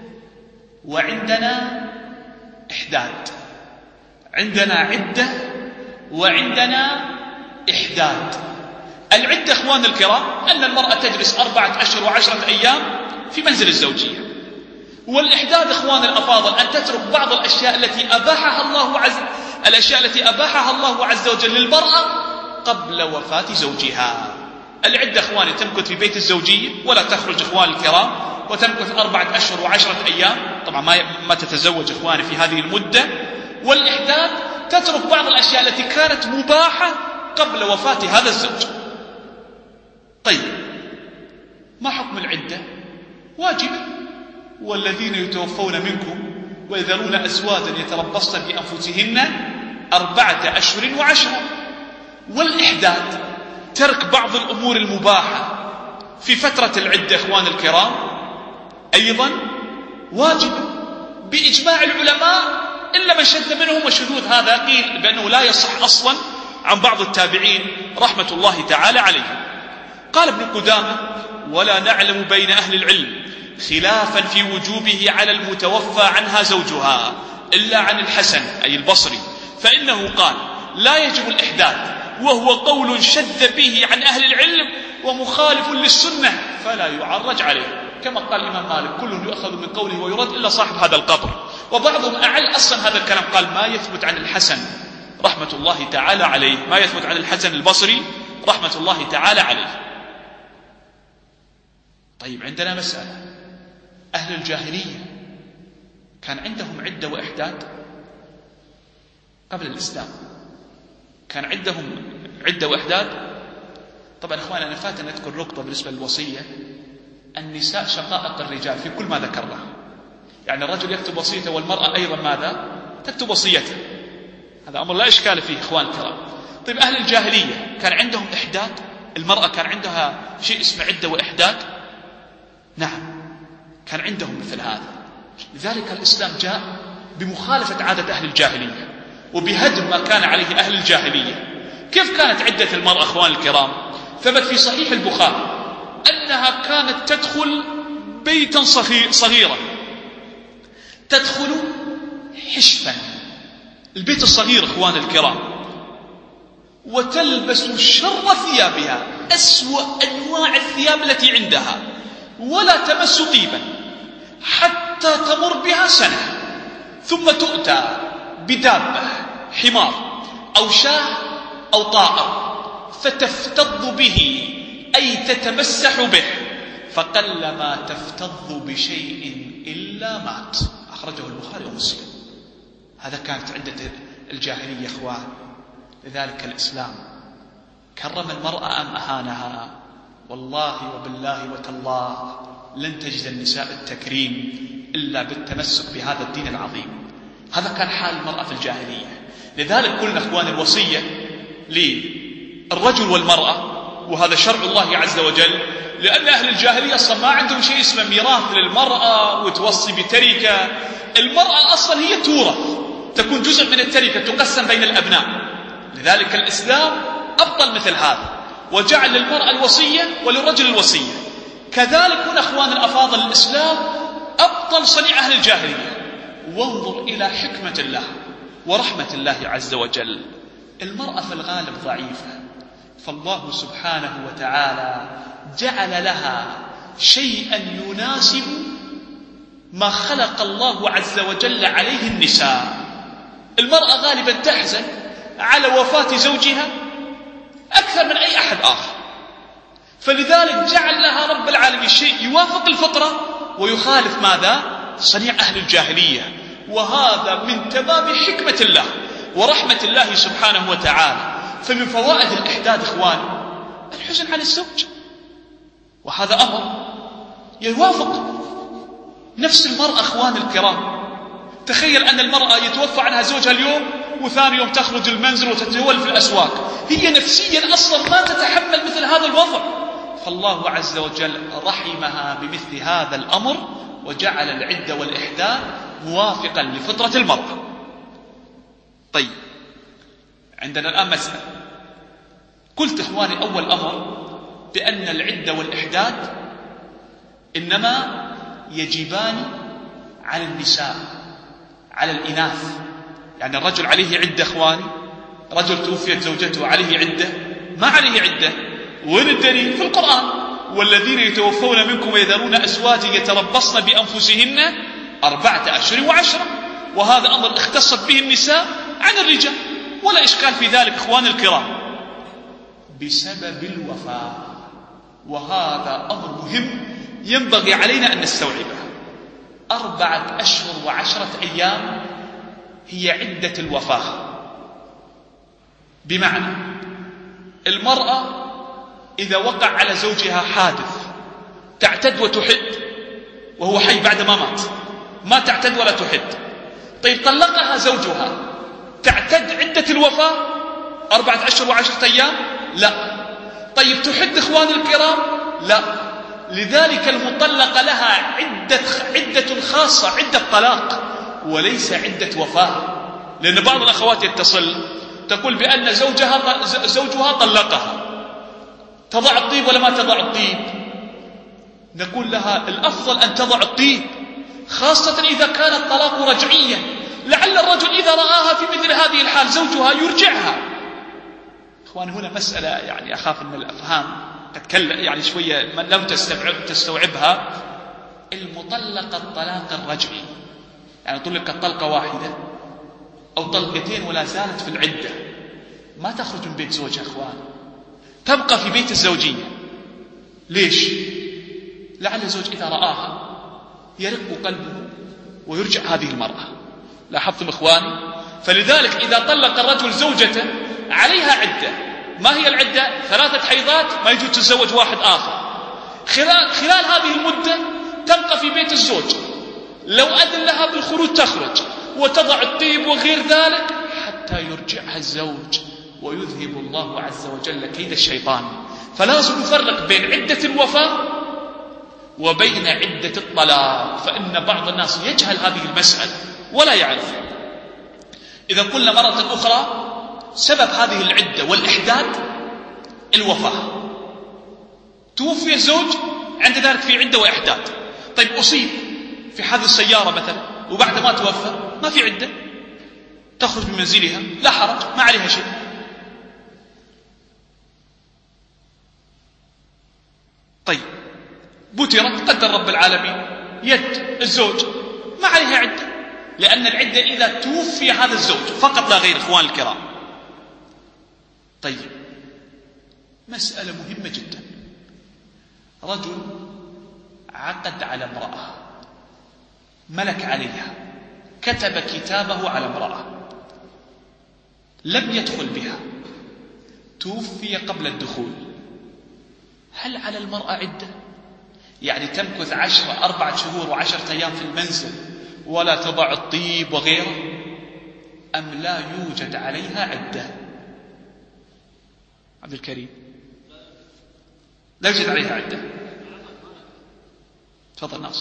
وعندنا إحداد. عندنا عدة وعندنا إحداد. العدة إخوان الكرام أن المرأة تجلس أربعة أشهر وعشرة أيام في منزل الزوجية. والإحداد إخوان الأفاضل أن تترك بعض الأشياء التي أباحها الله عز الأشياء التي أباحها الله عز وجل للمرأة قبل وفاة زوجها. العدة إخواني تمكث في بيت الزوجية ولا تخرج إخوان الكرام، وتمكث أربعة أشهر وعشرة أيام، طبعا ما ما تتزوج إخواني في هذه المدة. والإحداد تترك بعض الأشياء التي كانت مباحة قبل وفاة هذا الزوج. طيب، ما حكم العدة؟ واجبة. والذين يتوفون منكم ويذرون أزواجا يتربصن بأنفسهن أربعة أشهر وعشرة. والإحداد ترك بعض الأمور المباحة في فترة العدة إخوان الكرام أيضا واجبة بإجماع العلماء، إلا من شذ منهم، وشذوذ هذا قيل بأنه لا يصح أصلا عن بعض التابعين رحمة الله تعالى عليهم. قال ابن قدامة: ولا نعلم بين أهل العلم خلافا في وجوبه على المتوفى عنها زوجها إلا عن الحسن أي البصري، فإنه قال: لا يجب الإحداد، وهو قول شذ به عن أهل العلم ومخالف للسنة فلا يعرج عليه. كما قال الإمام مالك: كل يؤخذ من قوله ويرد إلا صاحب هذا القبر. وبعضهم أعل أصلا هذا الكلام، قال: ما يثبت عن الحسن رحمة الله تعالى عليه، ما يثبت عن الحسن البصري رحمة الله تعالى عليه. طيب، عندنا مسألة: أهل الجاهلية كان عندهم عدة وإحداد قبل الإسلام؟ كان عندهم عدة وإحداد؟ طبعا إخواني أنا فات أن أذكر نقطة بالنسبة للوصية: النساء شقائق الرجال في كل ما ذكرنا. يعني الرجل يكتب وصيته والمرأة أيضا ماذا؟ تكتب وصيته. هذا أمر لا إشكال فيه إخوان الكرام. طيب، أهل الجاهلية كان عندهم إحداد؟ المرأة كان عندها شيء اسمه عدة وإحداد؟ نعم، كان عندهم مثل هذا. لذلك الإسلام جاء بمخالفة عادة أهل الجاهلية وبهدم ما كان عليه أهل الجاهلية. كيف كانت عدة المرأة أخوان الكرام؟ ثبت في صحيح البخاري أنها كانت تدخل بيتا صغيرا، تدخل حشفا، البيت الصغير أخوان الكرام، وتلبس شر ثيابها، أسوأ أنواع الثياب التي عندها، ولا تمس طيبا حتى تمر بها سنة، ثم تؤتى بدابة، حمار أو شاة أو طائر، فتفتض به أي تتمسح به، فقلما تفتض بشيء إلا مات. أخرجه البخاري ومسلم. هذا كانت عدة الجاهلية إخوان. لذلك الإسلام كرم المرأة أم أهانها؟ والله وبالله وتالله لن تجد النساء التكريم إلا بالتمسك بهذا الدين العظيم. هذا كان حال المرأة في الجاهلية. لذلك قلنا إخوان الوصية للرجل والمرأة، وهذا شرع الله عز وجل، لأن أهل الجاهلية أصلا ما عندهم شيء اسمه ميراث للمرأة وتوصي بتركة. المرأة أصلا هي تورث، تكون جزء من التركة، تقسم بين الأبناء. لذلك الإسلام أبطل مثل هذا، وجعل للمرأة الوصية وللرجل الوصية. كذلك هنا أخوان الأفاضل الإسلام أبطل صنيع أهل الجاهلية. وانظر إلى حكمة الله ورحمة الله عز وجل. المرأة في الغالب ضعيفة، فالله سبحانه وتعالى جعل لها شيئا يناسب ما خلق الله عز وجل عليه النساء. المرأة غالبا تحزن على وفاة زوجها أكثر من أي أحد آخر، فلذلك جعل لها رب العالمين شيء يوافق الفطرة ويخالف ماذا؟ صنيع أهل الجاهلية. وهذا من تمام حكمة الله ورحمة الله سبحانه وتعالى. فمن فوائد الإحداد إخوان الحزن على الزوج، وهذا أمر يوافق نفس المرأة أخوان الكرام. تخيل أن المرأة يتوفى عنها زوجها اليوم وثاني يوم تخرج المنزل وتتجول في الأسواق، هي نفسيا أصلا ما تتحمل مثل هذا الوضع. فالله عز وجل رحمها بمثل هذا الأمر، وجعل العدة والإحداد موافقا لفطرة المرأة. طيب، عندنا الآن مسألة. قلت إخواني أول أمر بأن العدة والإحداد إنما يجبان على النساء، على الإناث. يعني الرجل عليه عدة إخواني، رجل توفيت زوجته عليه عدة؟ ما عليه عدة. وين الدليل؟ في القرآن: والذين يتوفون منكم ويذرون أزواجا يتربصن بأنفسهن أربعة أشهر وعشرة. وهذا أمر اختصت به النساء عن الرجال، ولا إشكال في ذلك إخواني الكرام، بسبب الوفاة. وهذا أمر مهم ينبغي علينا أن نستوعبه. أربعة أشهر وعشرة أيام هي عدة الوفاة. بمعنى المرأة إذا وقع على زوجها حادث تعتد وتحد وهو حي بعد ما مات، ما تعتد ولا تحد. طيب طلقها زوجها، تعتد عدة الوفاة أربعة أشهر وعشرة أيام؟ لا. طيب تحد إخواني الكرام؟ لا. لذلك المطلقة لها عدة, عدة خاصة، عدة طلاق، وليس عدة وفاة. لأن بعض الأخوات يتصل تقول بأن زوجها, زوجها طلقها، تضع الطيب ولا ما تضع الطيب؟ نقول لها الأفضل أن تضع الطيب، خاصة إذا كان الطلاق رجعيا. لعل الرجل إذا رآها في مثل هذه الحال زوجها يرجعها. إخواني هنا مسألة يعني أخاف أن الأفهام تتكلم يعني شوية لم تستوعب تستوعبها. المطلقة الطلاق الرجعي يعني طلقت طلقة واحدة أو طلقتين ولا زالت في العدة، ما تخرج من بيت زوجها إخوان، تبقى في بيت الزوجية. ليش؟ لعل الزوج إذا رآها يرق قلبه ويرجع هذه المرأة. لاحظتم إخواني؟ فلذلك إذا طلق الرجل زوجته عليها عدة. ما هي العدة؟ ثلاثة حيضات، ما يجوز تتزوج واحد آخر. خلال, خلال هذه المدة تبقى في بيت الزوج، لو أذن لها بالخروج تخرج وتضع الطيب وغير ذلك حتى يرجعها الزوج ويذهب الله عز وجل كيد الشيطان. فلازم نفرق بين عدة الوفاة وبين عدة الطلاق، فإن بعض الناس يجهل هذه المسألة ولا يعرف. إذا قلنا مرة أخرى سبب هذه العدة والإحداد الوفاة، توفي الزوج عند ذلك في عدة وإحداد. طيب أصيب في حادث السيارة مثلا وبعد ما توفى ما في عدة، تخرج من منزلها لا حرج، ما عليها شيء. طيب بترت قدر رب العالمين يد الزوج، ما عليها عدة، لأن العدة إذا توفي هذا الزوج فقط لا غير. إخوان الكرام، طيب مسألة مهمة جدا. رجل عقد على امرأة، ملك عليها، كتب كتابه على امرأة، لم يدخل بها، توفي قبل الدخول، هل على المرأة عدة؟ يعني تمكث عشرة أربعة شهور وعشرة أيام في المنزل ولا تضع الطيب وغيره، أم لا يوجد عليها عدة؟ عبد الكريم، لا يوجد عليها عدة. تفضل ناصر.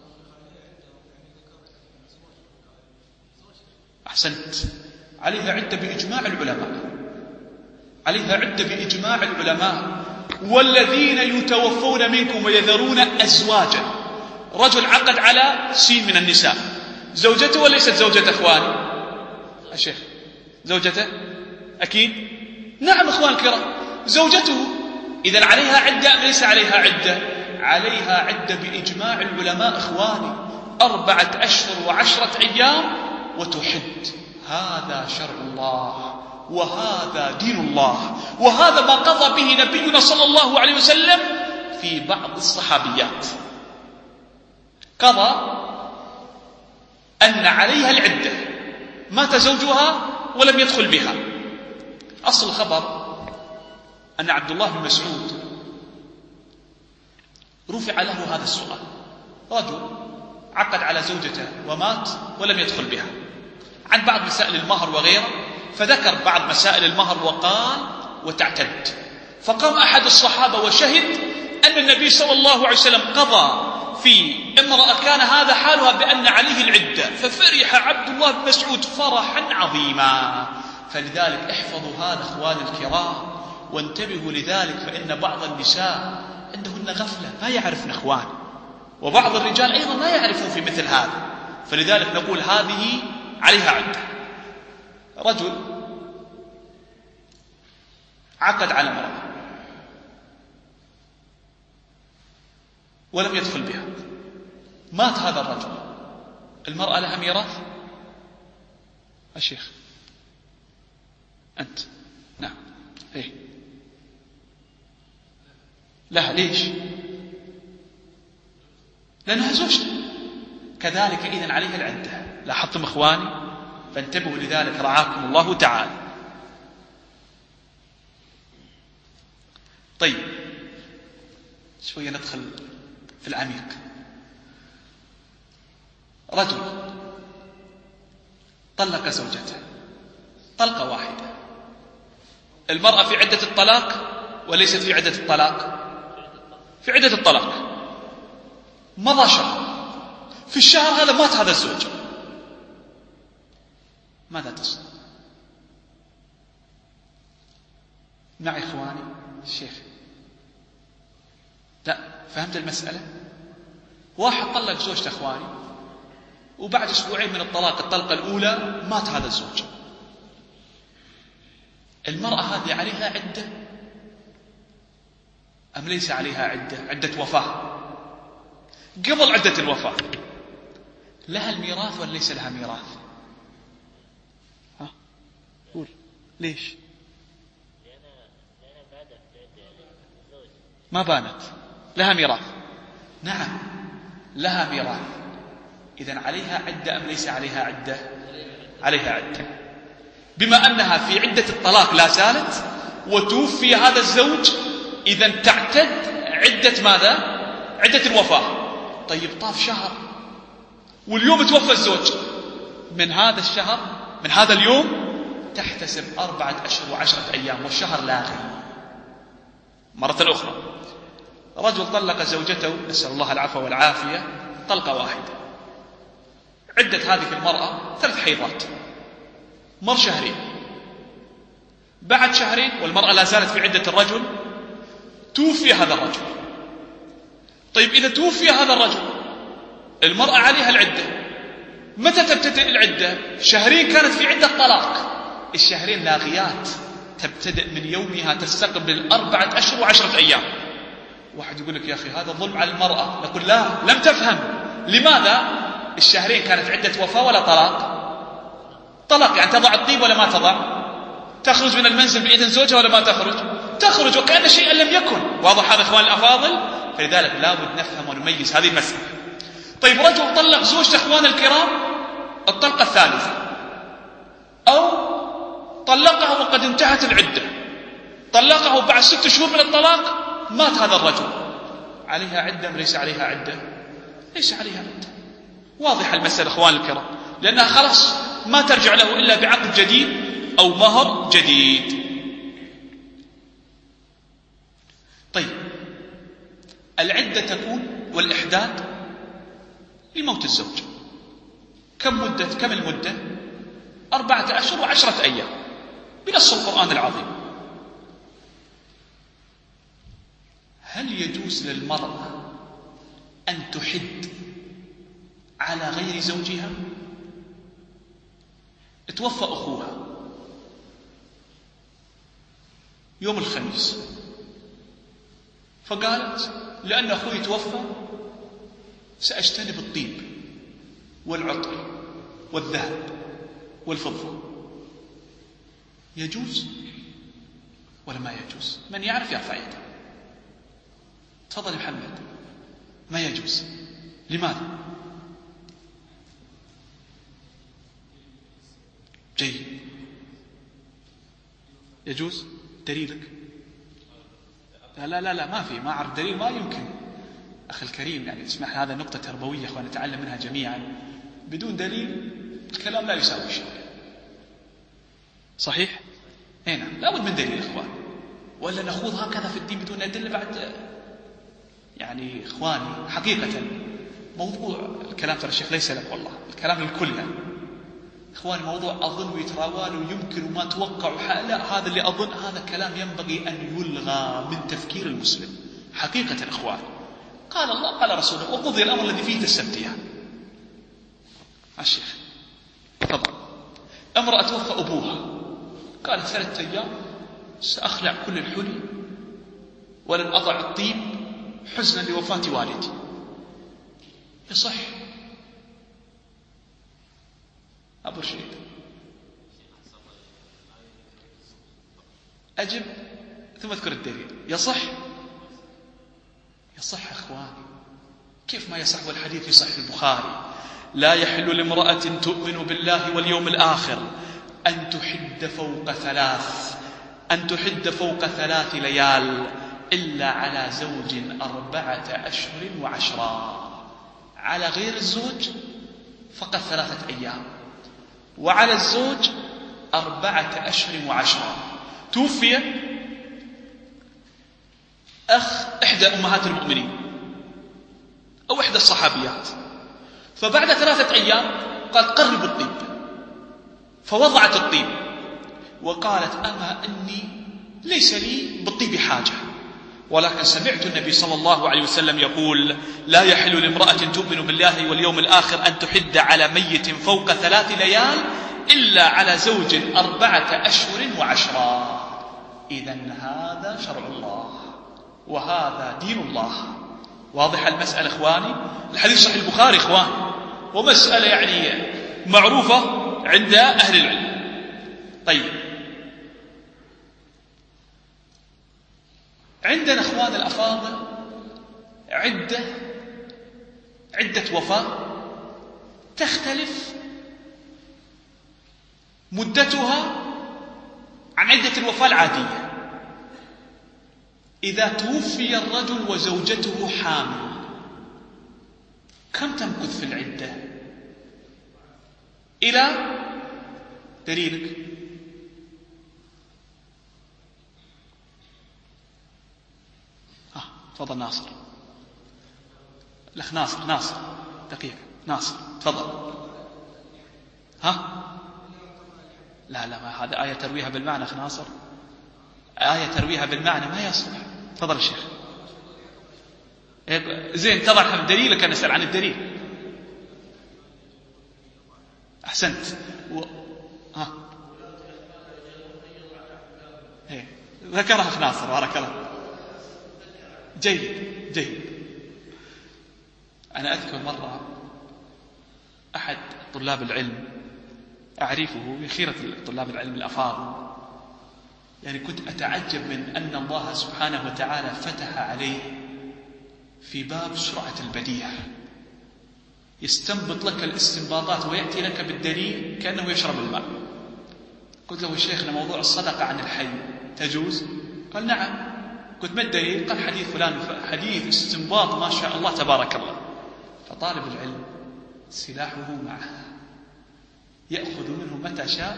أحسنت، عليها عدة بإجماع العلماء، عليها عدة بإجماع العلماء. والذين يتوفون منكم ويذرون أزواجا، رجل عقد على سين من النساء، زوجته وليست زوجته؟ أخواني الشيخ، زوجته أكيد، نعم أخوان الكرام زوجته. إذن عليها عدة أم ليس عليها عدة؟ عليها عدة بإجماع العلماء إخواني، أربعة أشهر وعشرة أيام وتحد. هذا شرع الله وهذا دين الله، وهذا ما قضى به نبينا صلى الله عليه وسلم في بعض الصحابيات. قضى أن عليها العدة، مات زوجها ولم يدخل بها. أصل الخبر أن عبد الله بن مسعود رفع له هذا السؤال، رجل عقد على زوجته ومات ولم يدخل بها، عن بعض مسائل المهر وغيره، فذكر بعض مسائل المهر وقال وتعتد. فقام أحد الصحابة وشهد أن النبي صلى الله عليه وسلم قضى في امرأة كان هذا حالها بأن عليه العدة، ففرح عبد الله بن مسعود فرحا عظيما. فلذلك احفظوا هذا أخوان الكرام وانتبهوا لذلك، فإن بعض النساء عندهن غفلة ما يعرفن أخوان، وبعض الرجال أيضا لا يعرفون في مثل هذا. فلذلك نقول هذه عليها عدة. رجل عقد على امرأة ولم يدخل بها، مات هذا الرجل، المرأة لها ميراث؟ الشيخ أنت، نعم، إيه لها. ليش؟ لأنها زوجته. كذلك إذن عليها العدة. لاحظتم إخواني؟ فانتبهوا لذلك رعاكم الله تعالى. طيب شوية ندخل في العميق. رجل طلق زوجته طلقة واحدة، المرأة في عدة الطلاق وليست في عدة الطلاق؟ في عدة الطلاق. مضى شهر، في الشهر هذا مات هذا الزوج، ماذا تصنع؟ مع إخواني الشيخ؟ لا، فهمت المسألة؟ واحد طلق زوجته إخواني، وبعد أسبوعين من الطلاق الطلقة الأولى مات هذا الزوج. المرأة هذه عليها عدة أم ليس عليها عدة؟ عدة وفاة قبل عدة الوفاة. لها الميراث ولا ليس لها ميراث؟ ها قول ليش؟ ما بانت، لها ميراث. نعم لها ميراث. إذن عليها عدة أم ليس عليها عدة؟ عليها عدة. بما أنها في عدة الطلاق لا زالت وتوفي هذا الزوج، إذن تعتد عدة ماذا؟ عدة الوفاة. طيب طاف شهر واليوم توفى الزوج، من هذا الشهر من هذا اليوم تحتسب أربعة أشهر وعشرة أيام، والشهر لاغي. مرة أخرى رجل طلق زوجته نسأل الله العفو والعافية طلقة واحدة، عدة هذه المرأة ثلاث حيضات، مر شهرين، بعد شهرين والمرأة لا زالت في عدة الرجل، توفي هذا الرجل. طيب إذا توفي هذا الرجل المرأة عليها العدة، متى تبتدئ العدة؟ شهرين كانت في عدة طلاق، الشهرين لاغيات، تبتدئ من يومها تستقبل أربعة أشهر وعشرة أيام. واحد يقول لك يا أخي هذا ظلم على المرأة، نقول لا، لم تفهم. لماذا؟ الشهرين كانت عدة وفاة ولا طلاق؟ طلاق، يعني تضع الطيب ولا ما تضع؟ تخرج من المنزل بإذن زوجها ولا ما تخرج؟ تخرج وكأن شيئا لم يكن. واضح هذا إخوان الأفاضل؟ فلذلك لابد نفهم ونميز هذه المسألة. طيب رجل طلق زوجته إخوان الكرام الطلقة الثالثة، أو طلقه وقد انتهت العدة، طلقه بعد ست شهور من الطلاق، مات هذا الرجل، عليها عدة أم ليس عليها عدة؟ ليس عليها عدة. واضح المسألة إخوان الكرام، لأنها خلاص ما ترجع له إلا بعقد جديد أو مهر جديد. طيب العدة تكون والإحداد لموت الزوج. كم مدة كم المدة؟ أربعة أشهر وعشرة أيام بنص القرآن العظيم. هل يجوز للمرأة أن تحد على غير زوجها؟ توفى أخوها يوم الخميس، فقالت لأن أخوي توفى سأجتنب الطيب والعطر والذهب والفضة. يجوز ولا ما يجوز؟ من يعرف يرفع يده. تفضل محمد. ما يجوز. لماذا؟ جيد. يجوز. دليلك؟ لا لا لا, لا ما في، ما أعرف دليل، ما يمكن. أخي الكريم يعني اسمح، هذا نقطة تربوية أخوان نتعلم منها جميعا. بدون دليل الكلام لا يساوي شيء. صحيح؟ هنا لابد من دليل إخوان، ولا نخوض هكذا في الدين بدون أدلة بعد. يعني إخواني حقيقة موضوع الكلام ترى الشيخ ليس لك والله، الكلام للكل يعني. إخواني موضوع أظن ويتراوال ويمكن وما توقع، لا، هذا اللي أظن هذا كلام ينبغي أن يلغى من تفكير المسلم حقيقة. إخوان قال الله قال رسوله وقضي الأمر الذي فيه تستفتيان. الشيخ تفضل. امرأة توفى أبوها، قالت ثلاثة أيام سأخلع كل الحلي ولن أضع الطيب حزنا لوفاة والدي. يصح؟ أبو رشيد أجب ثم اذكر الدليل. يصح؟ يصح أخواني. كيف ما يصح والحديث في صحيح البخاري؟ لا يحل لامرأة تؤمن بالله واليوم الآخر أن تحد فوق ثلاث أن تحد فوق ثلاث ليال إلا على زوج أربعة أشهر وعشرة. على غير الزوج فقط ثلاثة أيام، وعلى الزوج أربعة أشهر وعشرة. توفي أخ إحدى أمهات المؤمنين أو إحدى الصحابيات، فبعد ثلاثة أيام قال قربوا الطيب، فوضعت الطيب وقالت أما أني ليس لي بالطيب حاجة، ولكن سمعت النبي صلى الله عليه وسلم يقول لا يحل لامرأة تؤمن بالله واليوم الآخر أن تحد على ميت فوق ثلاث ليال إلا على زوج أربعة أشهر وعشرة. إذن هذا شرع الله وهذا دين الله. واضح المسألة إخواني؟ الحديث صحيح البخاري إخواني، ومسألة يعني معروفة عند أهل العلم. طيب عندنا إخوان الأفاضل عدة عدة وفاة تختلف مدتها عن عدة الوفاة العادية. إذا توفي الرجل وزوجته حامل كم تمكث في العدة؟ إلى دليلك. تفضل ناصر. الأخ ناصر ناصر دقيقة ناصر تفضل. ها لا لا ما هذا آية ترويها بالمعنى أخ ناصر، آية ترويها بالمعنى ما يصلح. تفضل الشيخ. زين طبعا الدليل كان نسأل عن الدليل. أحسنت و... ها إيه. ذكرها أخ ناصر بارك الله. جيد جيد. أنا أذكر مرة أحد طلاب العلم أعرفه بخيرة طلاب العلم الأفاضل، يعني كنت أتعجب من أن الله سبحانه وتعالى فتح عليه في باب سرعة البديع، يستنبط لك الاستنباطات ويأتي لك بالدليل كأنه يشرب الماء. قلت له شيخنا موضوع الصدقة عن الحي تجوز؟ قال نعم. قلت ما الدليل؟ قال حديث فلان حديث استنباط ما شاء الله تبارك الله. فطالب العلم سلاحه معه، يأخذ منه متى شاء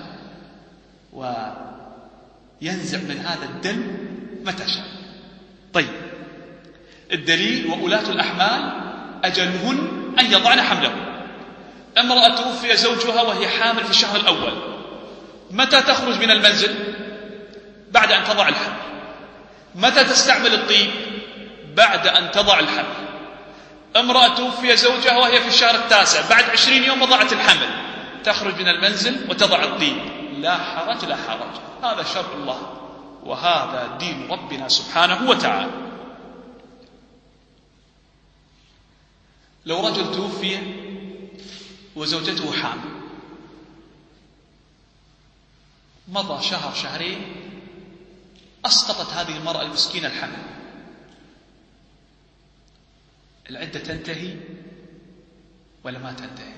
وينزع من هذا الدم متى شاء. طيب الدليل وأولاة الأحمال أجلهن أن يضعن حملهن. امرأة توفي زوجها وهي حامل في الشهر الأول، متى تخرج من المنزل؟ بعد أن تضع الحمل. متى تستعمل الطيب؟ بعد أن تضع الحمل. امرأة توفي زوجها وهي في الشهر التاسع، بعد عشرين يوم وضعت الحمل، تخرج من المنزل وتضع الطيب. لا حرج لا حرج، هذا شرع الله وهذا دين ربنا سبحانه وتعالى. لو رجل توفي وزوجته حامل، مضى شهر شهرين، أسقطت هذه المرأة المسكينة الحمل، العدة تنتهي ولا ما تنتهي؟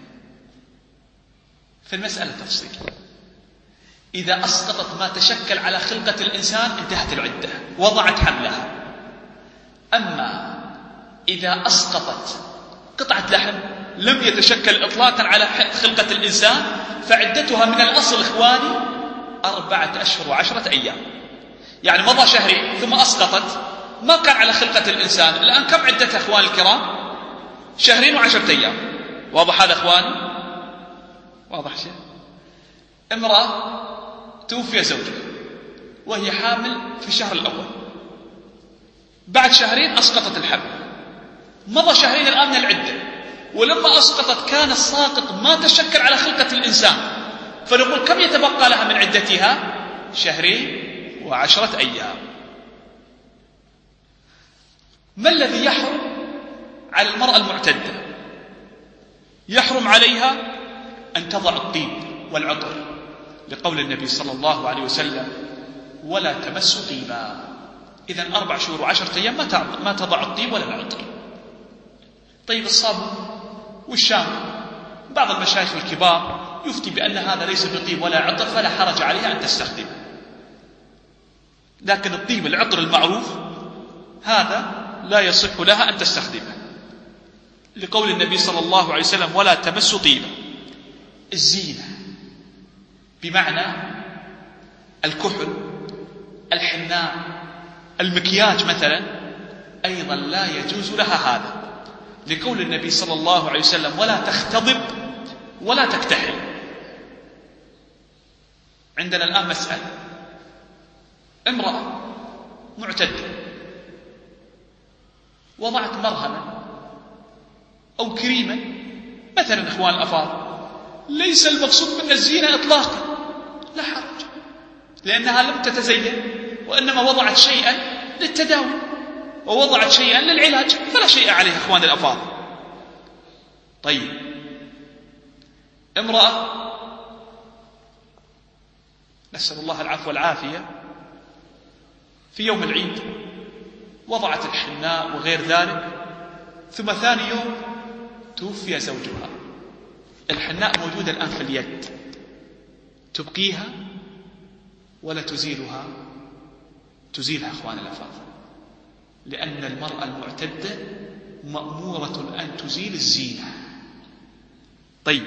في المسألة تفصيل. إذا أسقطت ما تشكل على خلقة الإنسان انتهت العدة، وضعت حملها. أما إذا أسقطت قطعة لحم لم يتشكل إطلاقا على خلقة الإنسان فعدتها من الأصل إخواني أربعة أشهر وعشرة أيام. يعني مضى شهرين ثم أسقطت، ما كان على خلقة الإنسان. الآن كم عدتها إخواني الكرام؟ شهرين وعشرة أيام. واضح هذا إخواني؟ واضح شيء؟ امرأة توفي زوجها وهي حامل في الشهر الأول، بعد شهرين أسقطت الحمل، مضى شهرين الآن من العدة، ولما أسقطت كان الساقط ما تشكل على خلقة الإنسان، فنقول كم يتبقى لها من عدتها؟ شهرين وعشرة أيام. ما الذي يحرم على المرأة المعتدة؟ يحرم عليها أن تضع الطيب والعطر، لقول النبي صلى الله عليه وسلم ولا تمس طيبا. إذن أربع شهور وعشرة أيام ما تضع الطيب ولا العطر. طيب الصابون والشامبو، بعض المشايخ الكبار يفتي بأن هذا ليس بطيب ولا عطر فلا حرج عليها أن تستخدمه، لكن الطيب العطر المعروف هذا لا يصح لها أن تستخدمه، لقول النبي صلى الله عليه وسلم ولا تمس طيبا. الزينة بمعنى الكحل، الحناء، المكياج مثلا، أيضا لا يجوز لها هذا، لقول النبي صلى الله عليه وسلم ولا تختضب ولا تكتحل. عندنا الآن مسألة، امرأة معتدة وضعت مرهما أو كريما مثلا، إخوان الأفاضل، ليس المقصود من الزينة إطلاقا، لا حرج، لأنها لم تتزين، وإنما وضعت شيئا للتداوي ووضعت شيئا للعلاج، فلا شيء عليها إخوان الأفاضل. طيب امرأة نسأل الله العفو والعافية في يوم العيد وضعت الحناء وغير ذلك، ثم ثاني يوم توفي زوجها، الحناء موجودة الآن في اليد، تبقيها ولا تزيلها؟ تزيلها أخوان الأفاضل، لأن المرأة المعتدة مأمورة أن تزيل الزينة. طيب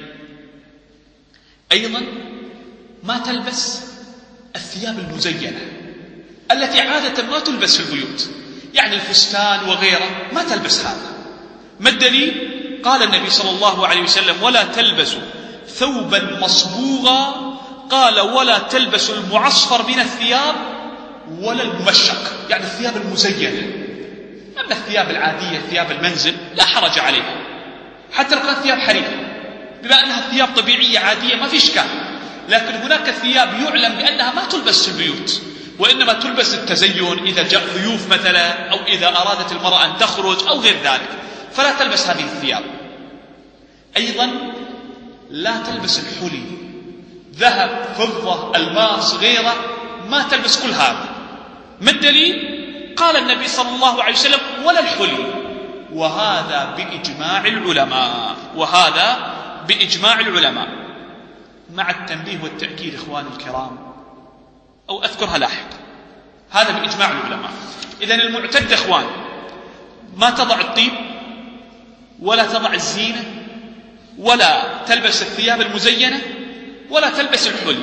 أيضا ما تلبس الثياب المزينة التي عادة ما تلبس في البيوت، يعني الفستان وغيره، ما تلبس هذا. ما الدليل؟ قال النبي صلى الله عليه وسلم: ولا تلبسوا ثوبا مصبوغا، قال: ولا تلبسوا المعصفر من الثياب ولا الممشق، يعني الثياب المزينة. أما الثياب العادية ثياب المنزل لا حرج عليها، حتى لو كانت ثياب حرير، بما أنها ثياب طبيعية عادية ما في إشكال. لكن هناك ثياب يعلم بأنها ما تلبس في البيوت، وإنما تلبس التزين إذا جاء ضيوف مثلا، أو إذا أرادت المرأة أن تخرج أو غير ذلك، فلا تلبس هذه الثياب. أيضا لا تلبس الحلي، ذهب، فضة، الماس، غيره، ما تلبس كل هذا. ما الدليل؟ قال النبي صلى الله عليه وسلم: ولا الحلي. وهذا بإجماع العلماء، وهذا بإجماع العلماء، مع التنبيه والتأكيد إخواني الكرام، أو أذكرها لاحقا، هذا بإجماع العلماء. إذن المعتدة إخوان ما تضع الطيب، ولا تضع الزينة، ولا تلبس الثياب المزينة، ولا تلبس الحلي.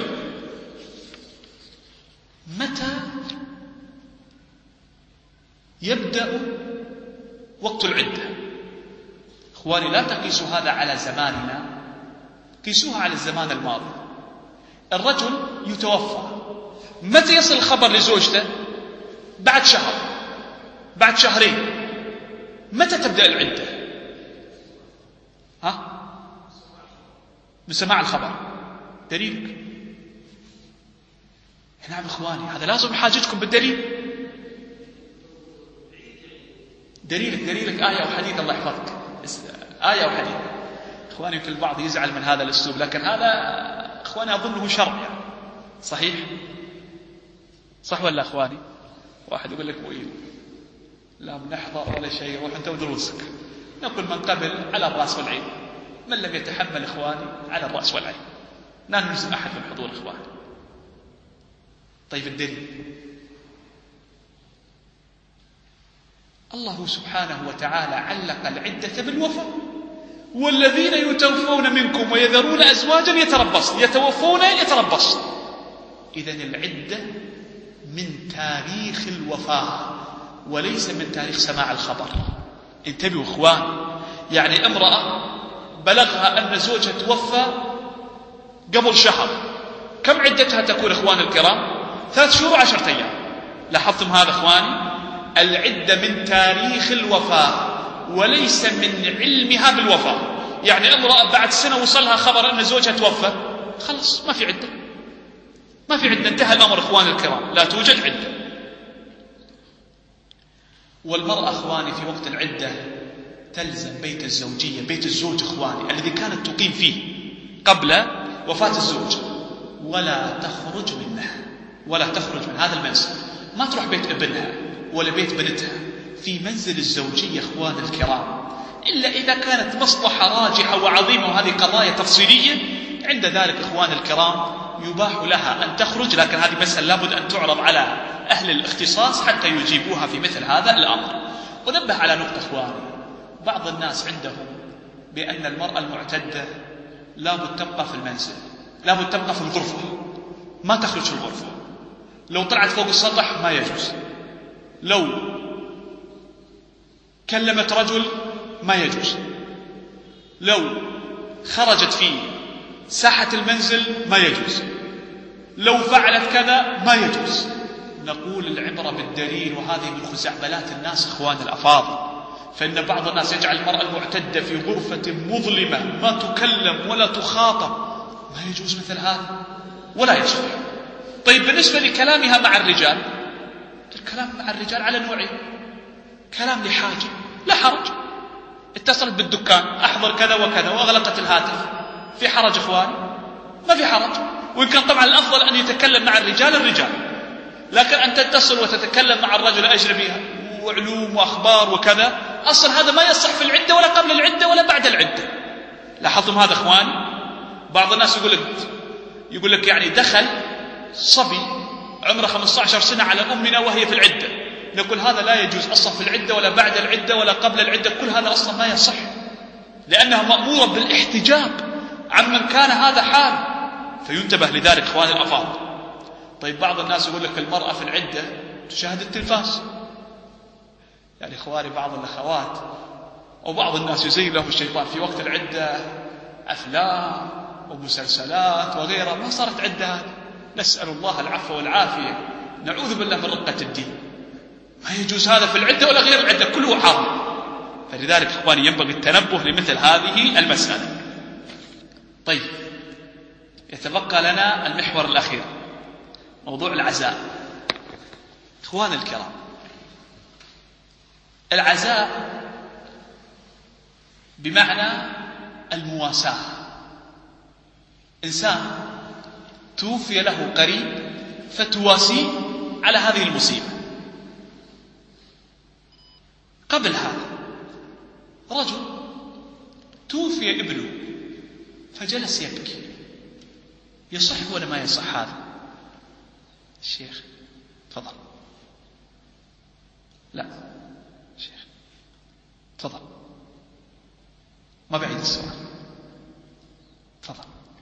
متى يبدأ وقت العدة؟ إخواني لا تقيسوا هذا على زماننا، قيسوها على الزمان الماضي. الرجل يتوفى، متى يصل الخبر لزوجته؟ بعد شهر، بعد شهرين. متى تبدأ العدة؟ ها؟ بسماع الخبر. دليلك؟ نعم إخواني، هذا لازم حاجتكم بالدليل. دليلك دليلك آية وحديث، الله يحفظك، آية وحديث. إخواني يمكن البعض يزعل من هذا الأسلوب، لكن هذا إخواني أظنه شرع يعني. صحيح؟ صح ولا إخواني؟ واحد يقول لك مؤيد، لا بنحضر ولا شيء، روح أنت ودروسك. نقول من قبل على الرأس والعين، من لم يتحمل إخواني على الرأس والعين، لا نلزم أحد بالحضور إخواني. طيب الدليل؟ الله سبحانه وتعالى علق العدة بالوفاء: والذين يتوفون منكم ويذرون أزواجا يتربصن، يتوفون يتربصن. إذن العدة من تاريخ الوفاة وليس من تاريخ سماع الخبر. انتبهوا إخوان، يعني امرأة بلغها أن زوجها توفى قبل شهر، كم عدتها تكون إخوان الكرام؟ ثلاث شهور وعشرة أيام. لاحظتم هذا إخواني؟ العدة من تاريخ الوفاة وليس من علمها بالوفاة. يعني امرأة بعد سنة وصلها خبر أن زوجها توفى، خلص ما في عدة، ما في عدة، انتهى الأمر إخواني الكرام، لا توجد عدة. والمرأة إخواني في وقت العدة تلزم بيت الزوجية، بيت الزوج إخواني الذي كانت تقيم فيه قبل وفاة الزوج، ولا تخرج منه، ولا تخرج من هذا المنزل. ما تروح بيت ابنها ولا بيت بنتها، في منزل الزوجية إخوان الكرام، إلا إذا كانت مصلحة راجحة وعظيمة، وهذه قضايا تفصيلية. عند ذلك إخوان الكرام يباح لها أن تخرج، لكن هذه مسألة لابد أن تعرض على أهل الاختصاص حتى يجيبوها في مثل هذا الأمر. ونبه على نقطة إخواني، بعض الناس عندهم بأن المرأة المعتدة لابد تبقى في المنزل، لابد تبقى في الغرفة، ما تخرج في الغرفة. لو طلعت فوق السطح ما يجوز، لو كلمت رجل ما يجوز، لو خرجت في ساحة المنزل ما يجوز، لو فعلت كذا ما يجوز. نقول العبرة بالدليل، وهذه من خزعبلات الناس إخوان الأفاضل. فإن بعض الناس يجعل المرأة المعتدة في غرفة مظلمة ما تكلم ولا تخاطب، ما يجوز مثل هذا ولا يصلح. طيب بالنسبة لكلامها مع الرجال، الكلام مع الرجال على نوعين: كلام لحاجة لا حرج، اتصلت بالدكان أحضر كذا وكذا وأغلقت الهاتف، في حرج إخواني؟ ما في حرج. وإن كان طبعا الأفضل أن يتكلم مع الرجال الرجال، لكن أن تتصل وتتكلم مع الرجل أجنبي وعلوم وأخبار وكذا، أصلا هذا ما يصح في العدة ولا قبل العدة ولا بعد العدة. لاحظتم هذا إخواني؟ بعض الناس يقول لك يقول لك يعني دخل صبي عمره خمسة عشر سنة على أمنا وهي في العدة، نقول هذا لا يجوز أصلا في العدة ولا بعد العدة ولا قبل العدة، كل هذا أصلا ما يصح، لأنها مأمورة بالاحتجاب عمن كان هذا حال، فينتبه لذلك إخواني الأفاضل. طيب بعض الناس يقول لك المرأة في العدة تشاهد التلفاز، يعني إخواني بعض الأخوات أو بعض الناس يزين لهم الشيطان في وقت العدة أفلام ومسلسلات وغيرها، ما صارت عدة. نسأل الله العفو والعافية، نعوذ بالله من رقة الدين. ما يجوز هذا في العدة ولا غير العدة، كله حرام. فلذلك إخواني ينبغي التنبه لمثل هذه المسألة. طيب، يتبقى لنا المحور الأخير، موضوع العزاء. إخواني الكرام، العزاء بمعنى المواساة. إنسان توفي له قريب فتواسيه على هذه المصيبة. قبل هذا رجل توفي ابنه فجلس يبكي، يصح ولا ما يصح هذا؟ الشيخ تفضل. لا شيخ تفضل، ما بعيد السؤال، تفضل.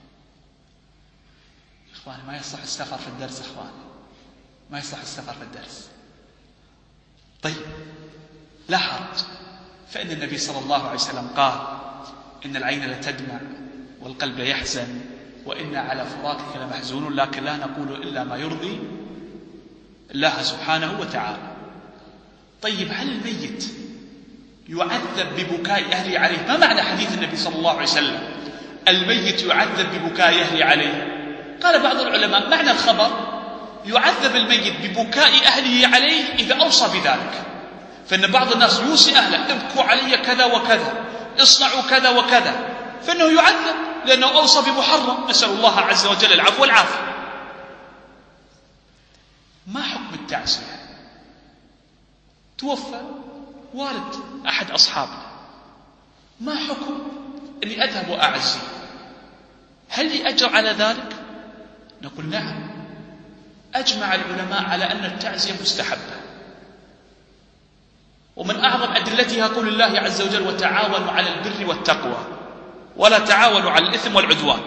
إخواني ما يصح السفر في الدرس، إخواني ما يصح السفر في الدرس. طيب لا حرج، فإن النبي صلى الله عليه وسلم قال إن العين لتدمع والقلب يحزن وإنا على فراقك لمحزونون، لكن لا نقول إلا ما يرضي الله سبحانه وتعالى. طيب هل الميت يعذب ببكاء أهله عليه؟ ما معنى حديث النبي صلى الله عليه وسلم الميت يعذب ببكاء أهله عليه؟ قال بعض العلماء معنى الخبر يعذب الميت ببكاء أهله عليه إذا أوصى بذلك. فإن بعض الناس يوصي أهله ابكوا علي كذا وكذا، اصنعوا كذا وكذا، فإنه يعذب لأنه أوصى بمحرم. نسأل الله عز وجل العفو والعافية. ما حكم التعزية؟ توفى والد أحد أصحابنا، ما حكم أني أذهب وأعزي؟ هل لي أجر على ذلك؟ نقول نعم. أجمع العلماء على أن التعزية مستحبة، ومن أعظم أدلتها قول الله عز وجل وتعاونوا على البر والتقوى ولا تعاونوا على الإثم والعدوان.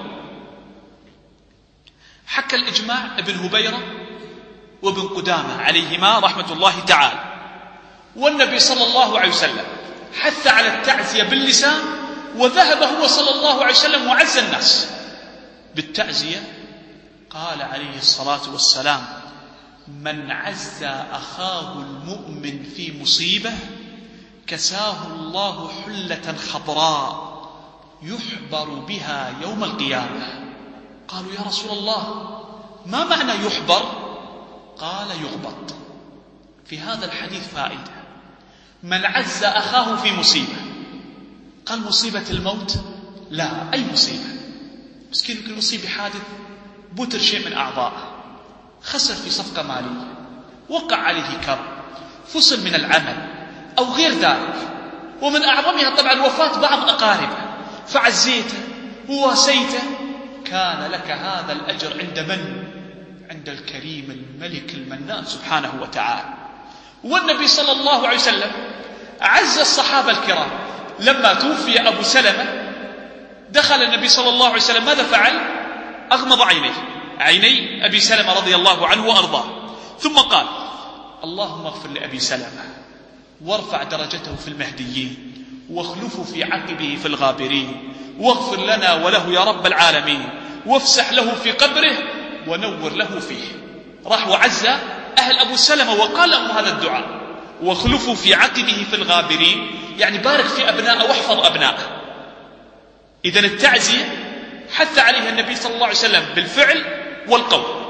حكى الإجماع ابن هبيرة وابن قدامة عليهما رحمة الله تعالى. والنبي صلى الله عليه وسلم حث على التعزية باللسان، وذهب هو صلى الله عليه وسلم وعز الناس بالتعزية. قال عليه الصلاة والسلام من عزى أخاه المؤمن في مصيبة كساه الله حلة خضراء يحبر بها يوم القيامة. قالوا يا رسول الله ما معنى يحبر؟ قال يغبط. في هذا الحديث فائدة. من عز أخاه في مصيبة، قال مصيبة الموت؟ لا، أي مصيبة. مسكين يمكن يصيب بحادث، بتر شيء من أعضائه، خسر في صفقة مالية، وقع عليه كرب، فصل من العمل أو غير ذلك. ومن أعظمها طبعا وفاة بعض أقاربه، فعزيته وواسيته، كان لك هذا الأجر عند من؟ عند الكريم الملك المنان سبحانه وتعالى. والنبي صلى الله عليه وسلم عز الصحابة الكرام. لما توفي أبو سلمة دخل النبي صلى الله عليه وسلم، ماذا فعل؟ أغمض عينيه، عيني أبي سلمة رضي الله عنه وأرضاه، ثم قال اللهم اغفر لأبي سلمة وارفع درجته في المهديين واخلفه في عقبه في الغابرين، واغفر لنا وله يا رب العالمين، وافسح له في قبره ونور له فيه. راح وعز أهل أبو سلمة وقال لهم هذا الدعاء، واخلفه في عقبه في الغابرين، يعني بارك في أبنائه واحفظ أبنائه. إذن التعزية حث عليها النبي صلى الله عليه وسلم بالفعل والقول.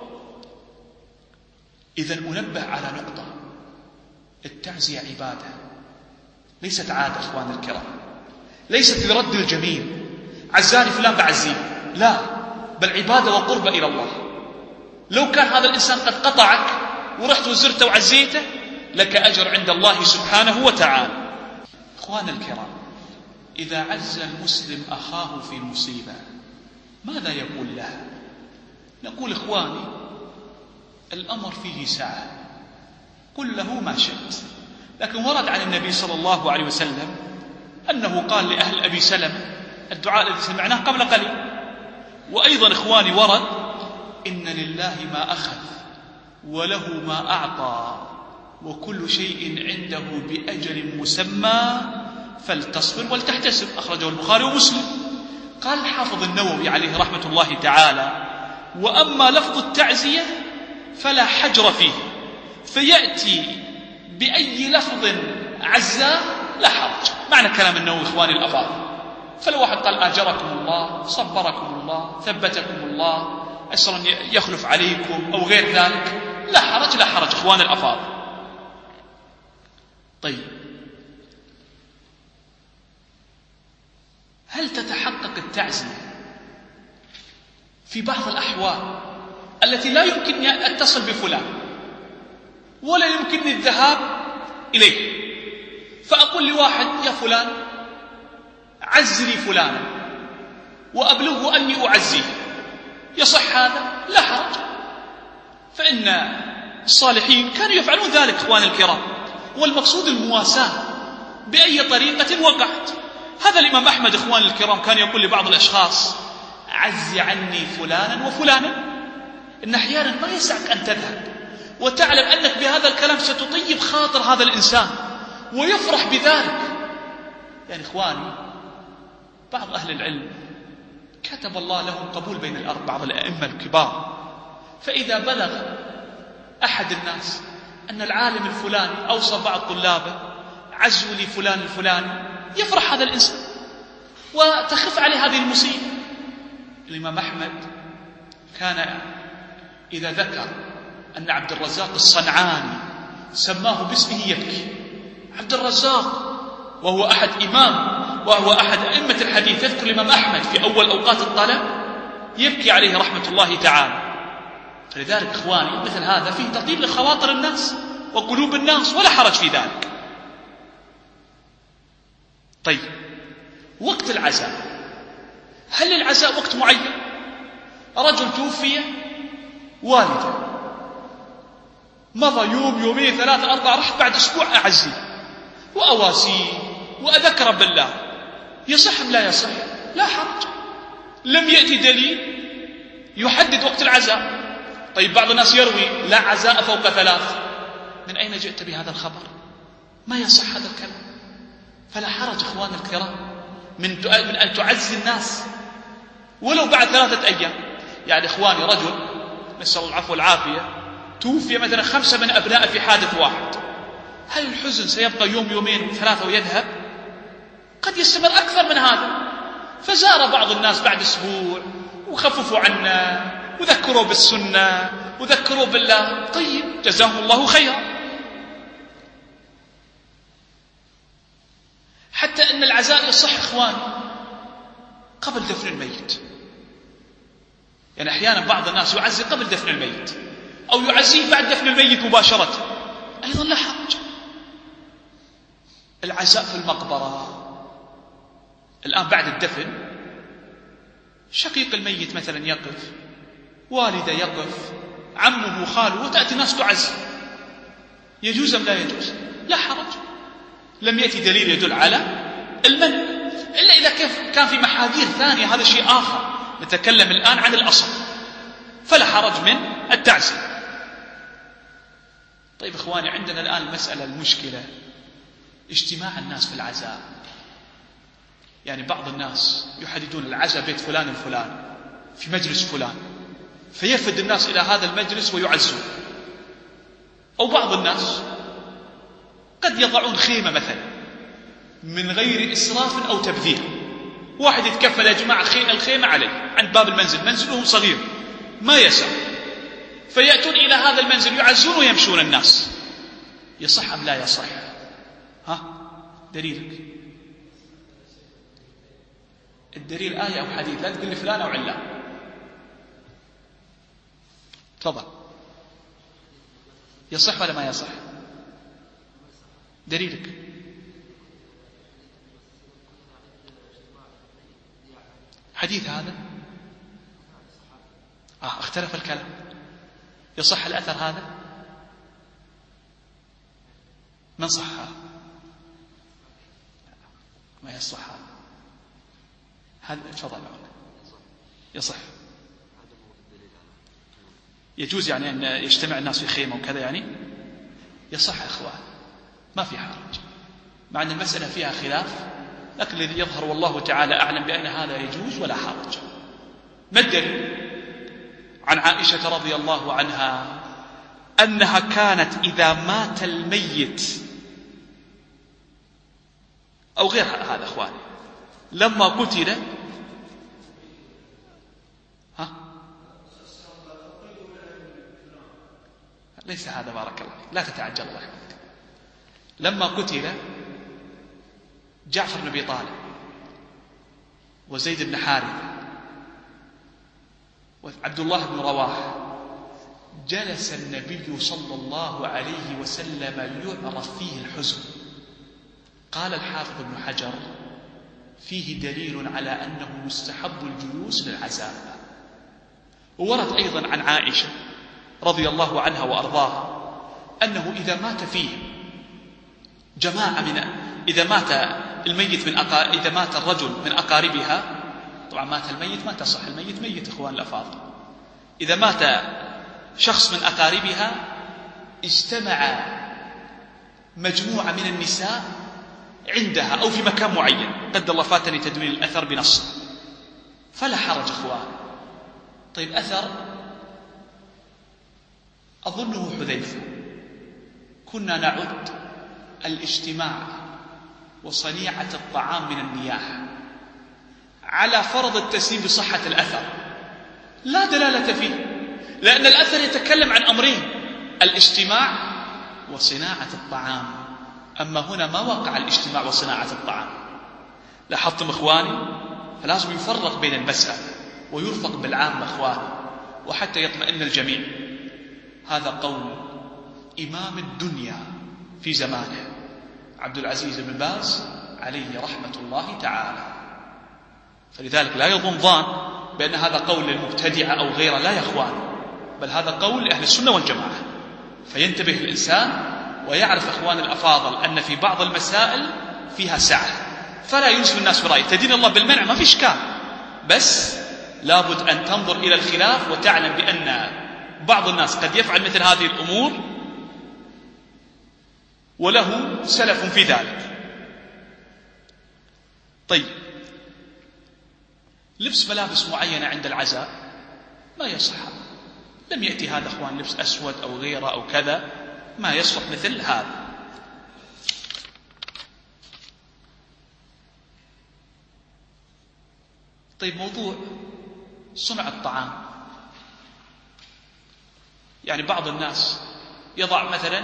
إذن أنبه على نقطة، التعزية عبادة ليست عادة. أخوان الكرام، ليست لرد الجميل، عزاني فلان بعزيه، لا، بل عبادة وقربة إلى الله. لو كان هذا الإنسان قد قطعك ورحت وزرته وعزيته لك أجر عند الله سبحانه وتعالى. أخوان الكرام، إذا عز المسلم أخاه في مصيبة ماذا يقول له؟ نقول إخواني الأمر فيه سعة، قل له ما شئت. لكن ورد عن النبي صلى الله عليه وسلم أنه قال لأهل أبي سلمة الدعاء الذي سمعناه قبل قليل. وأيضا إخواني ورد إن لله ما أخذ وله ما أعطى وكل شيء عنده بأجل مسمى فلتصبر ولتحتسب. أخرجه البخاري ومسلم. قال الحافظ النووي عليه رحمة الله تعالى: وأما لفظ التعزية فلا حجر فيه، فيأتي بأي لفظ عزاه لا حرج. معنى كلام النووي إخواني الأفاضل، فلو واحد قال آجركم الله، صبركم الله، ثبتكم الله، أسرا يخلف عليكم أو غير ذلك، لا حرج لا حرج إخواني الأفاضل. طيب، هل تتحقق التعزية في بعض الأحوال التي لا يمكنني أن أتصل بفلان ولا يمكنني الذهاب إليه، فأقول لواحد: يا فلان عز لي فلانا وأبلغه أني أعزيه، يصح هذا؟ لا حرج، فإن الصالحين كانوا يفعلون ذلك إخواني الكرام، والمقصود المواساة بأي طريقة وقعت. هذا الإمام أحمد إخواني الكرام كان يقول لبعض الأشخاص: عز عني فلانا وفلانا، إن أحيانا ما يسعك أن تذهب وتعلم أنك بهذا الكلام ستطيب خاطر هذا الإنسان ويفرح بذلك. يعني إخواني، بعض أهل العلم كتب الله لهم قبول بين الأرض، بعض الأئمة الكبار، فإذا بلغ أحد الناس أن العالم الفلاني أوصى بعض طلابه: عزوا لي فلان الفلاني، يفرح هذا الإنسان وتخف عليه هذه المصيبة. الإمام أحمد كان إذا ذكر أن عبد الرزاق الصنعاني سماه باسمه يبكي. عبد الرزاق وهو أحد إمام وهو أحد أئمة الحديث، يذكر الإمام أحمد في أول أوقات الطلب، يبكي عليه رحمة الله تعالى. فلذلك إخواني، مثل هذا فيه تطيب لخواطر الناس وقلوب الناس، ولا حرج في ذلك. طيب، وقت العزاء، هل للعزاء وقت معين؟ رجل توفي والده، مضى يوم يومين ثلاثة أربعة، رحت بعد أسبوع أعزيه وأواسيه وأذكر بالله، يصح أم لا يصح؟ لا حرج، لم يأتي دليل يحدد وقت العزاء. طيب، بعض الناس يروي: لا عزاء فوق ثلاث. من أين جئت بهذا الخبر؟ ما يصح هذا الكلام. فلا حرج إخوان الكرام من من أن تعزي الناس ولو بعد ثلاثة أيام. يعني إخواني، رجل نسأل الله العفو والعافية توفي مثلا خمسة من أبناء في حادث واحد، هل الحزن سيبقى يوم يومين ثلاثة ويذهب؟ قد يستمر أكثر من هذا. فزار بعض الناس بعد أسبوع وخففوا عنا وذكروا بالسنة وذكروا بالله، طيب، جزاهم الله خيرا. حتى أن العزاء يصح إخواني قبل دفن الميت. يعني أحيانا بعض الناس يعزي قبل دفن الميت أو يعزيه بعد دفن الميت مباشرة، أيضا لا حرج. العزاء في المقبرة الآن بعد الدفن، شقيق الميت مثلا يقف، والده يقف، عمه خاله، وتأتي ناس تعزي، يجوز أم لا يجوز؟ لا حرج، لم يأتي دليل يدل على المنع، إلا إذا كان في محاذير ثانية، هذا شيء آخر. نتكلم الآن عن الأصل، فلا حرج من التعزية. طيب إخواني، عندنا الآن المسألة المشكلة اجتماع الناس في العزاء. يعني بعض الناس يحددون العزاء بيت فلان الفلاني في مجلس فلان، فيفد الناس إلى هذا المجلس ويعزون. أو بعض الناس قد يضعون خيمة مثلا من غير إسراف أو تبذير، واحد يتكفل يا جماعة الخيمة عليه عند باب المنزل، منزله صغير ما يسع، فيأتون إلى هذا المنزل يعزون ويمشون الناس، يصح أم لا يصح؟ ها دليلك؟ الدليل آية أو حديث، لا تقول لي فلان أو علان. تفضل. يصح ولا ما يصح؟ دليلك؟ حديث هذا؟ آه اختلف الكلام. يصح الأثر هذا؟ من صحها؟ ما يصح هذا. هذا تفضل. يصح. يجوز يعني أن يجتمع الناس في خيمة وكذا يعني؟ يصح إخوان، ما في حرج، مع أن المسألة فيها خلاف، لكن الذي يظهر والله تعالى أعلم بأن هذا يجوز ولا حرج. ما الدليل؟ عن عائشة رضي الله عنها أنها كانت إذا مات الميت أو غير هذا أخوان لما قتل ها ليس هذا بارك الله لا تتعجل الله يحفظك. لما قتل جعفر بن أبي طالب وزيد بن حارثة وعبد الله بن رواحة جلس النبي صلى الله عليه وسلم يعرف فيه الحزن. قال الحافظ ابن حجر فيه دليل على أنه يستحب الجلوس للعزاء. وورد أيضا عن عائشة رضي الله عنها وأرضاها أنه إذا مات فيه جماعة من إذا مات الميت من أقا... إذا مات الرجل من أقاربها، طبعا مات الميت ما تصح الميت ميت إخوان الأفاضل، إذا مات شخص من أقاربها اجتمع مجموعة من النساء عندها أو في مكان معين، قد الله فاتني تدوين الأثر بنص، فلا حرج إخوان. طيب أثر أظنه حذيفة، كنا نعد الاجتماع وصنيعة الطعام من النياحة على فرض التسليم بصحة الأثر، لا دلالة فيه، لأن الأثر يتكلم عن أمرين: الاجتماع وصناعة الطعام. أما هنا ما وقع الاجتماع وصناعة الطعام. لاحظتم إخواني؟ فلازم يفرق بين المسألة ويرفق بالعام إخواني، وحتى يطمئن الجميع. هذا قول إمام الدنيا في زمانه عبد العزيز بن باز عليه رحمة الله تعالى. فلذلك لا يظن ظان بأن هذا قول للمبتدعة أو غيره، لا يا إخوان، بل هذا قول لأهل السنة والجماعة. فينتبه الإنسان ويعرف إخوان الأفاضل أن في بعض المسائل فيها سعة، فلا يلزم الناس برأيه. تدين الله بالمنع ما في إشكال، بس لابد أن تنظر إلى الخلاف وتعلم بأن بعض الناس قد يفعل مثل هذه الأمور وله سلف في ذلك. طيب، لبس ملابس معينة عند العزاء ما يصح. لم يأتي هذا أخوان لبس أسود أو غيره أو كذا، ما يصلح مثل هذا. طيب، موضوع صنع الطعام، يعني بعض الناس يضع مثلا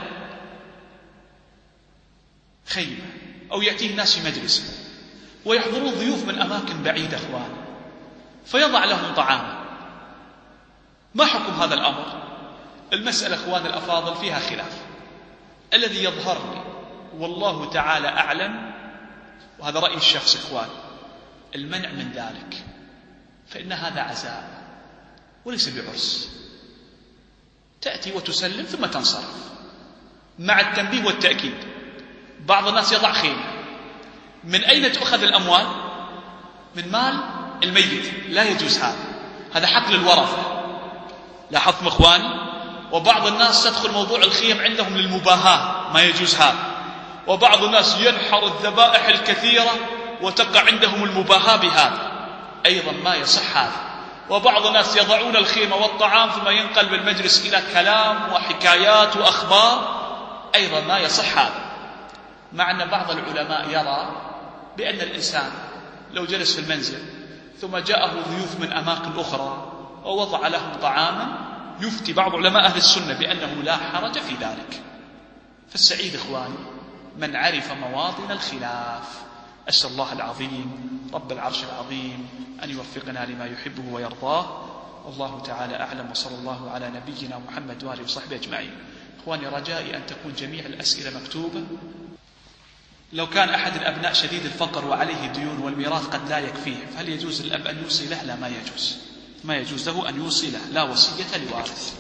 خيمة أو يأتيه الناس في مجلس ويحضرون ضيوف من أماكن بعيدة أخوان، فيضع لهم طعاما. ما حكم هذا الأمر؟ المسألة أخوان الأفاضل فيها خلاف. الذي يظهر لي والله تعالى أعلم، وهذا رأي الشخص إخوان، المنع من ذلك، فإن هذا عزاء وليس بعرس. تأتي وتسلم ثم تنصرف، مع التنبيه والتأكيد. بعض الناس يضع خيمة. من أين تؤخذ الأموال؟ من مال الميت، لا يجوز هذا، هذا حق للورثة. لاحظتم إخواني؟ وبعض الناس تدخل موضوع الخيم عندهم للمباهاة، ما يجوز هذا. وبعض الناس ينحر الذبائح الكثيرة وتقع عندهم المباهاة بهذا، أيضا ما يصح هذا. وبعض الناس يضعون الخيمة والطعام ثم ينقلب المجلس إلى كلام وحكايات وأخبار، أيضا ما يصح هذا. مع أن بعض العلماء يرى بأن الإنسان لو جلس في المنزل ثم جاءه ضيوف من أماكن أخرى ووضع لهم طعاما، يفتي بعض علماء أهل السنة بأنه لا حرج في ذلك. فالسعيد إخواني من عرف مواطن الخلاف. أسأل الله العظيم رب العرش العظيم أن يوفقنا لما يحبه ويرضاه، والله تعالى أعلم، وصلى الله على نبينا محمد وآله وصحبه أجمعين. إخواني، رجائي أن تكون جميع الأسئلة مكتوبة. لو كان أحد الأبناء شديد الفقر وعليه ديون والميراث قد لا يكفيه، فهل يجوز الأب أن يوصي له؟ لا، ما يجوز، ما يجوز له أن يوصي له، لا وصية لوارث.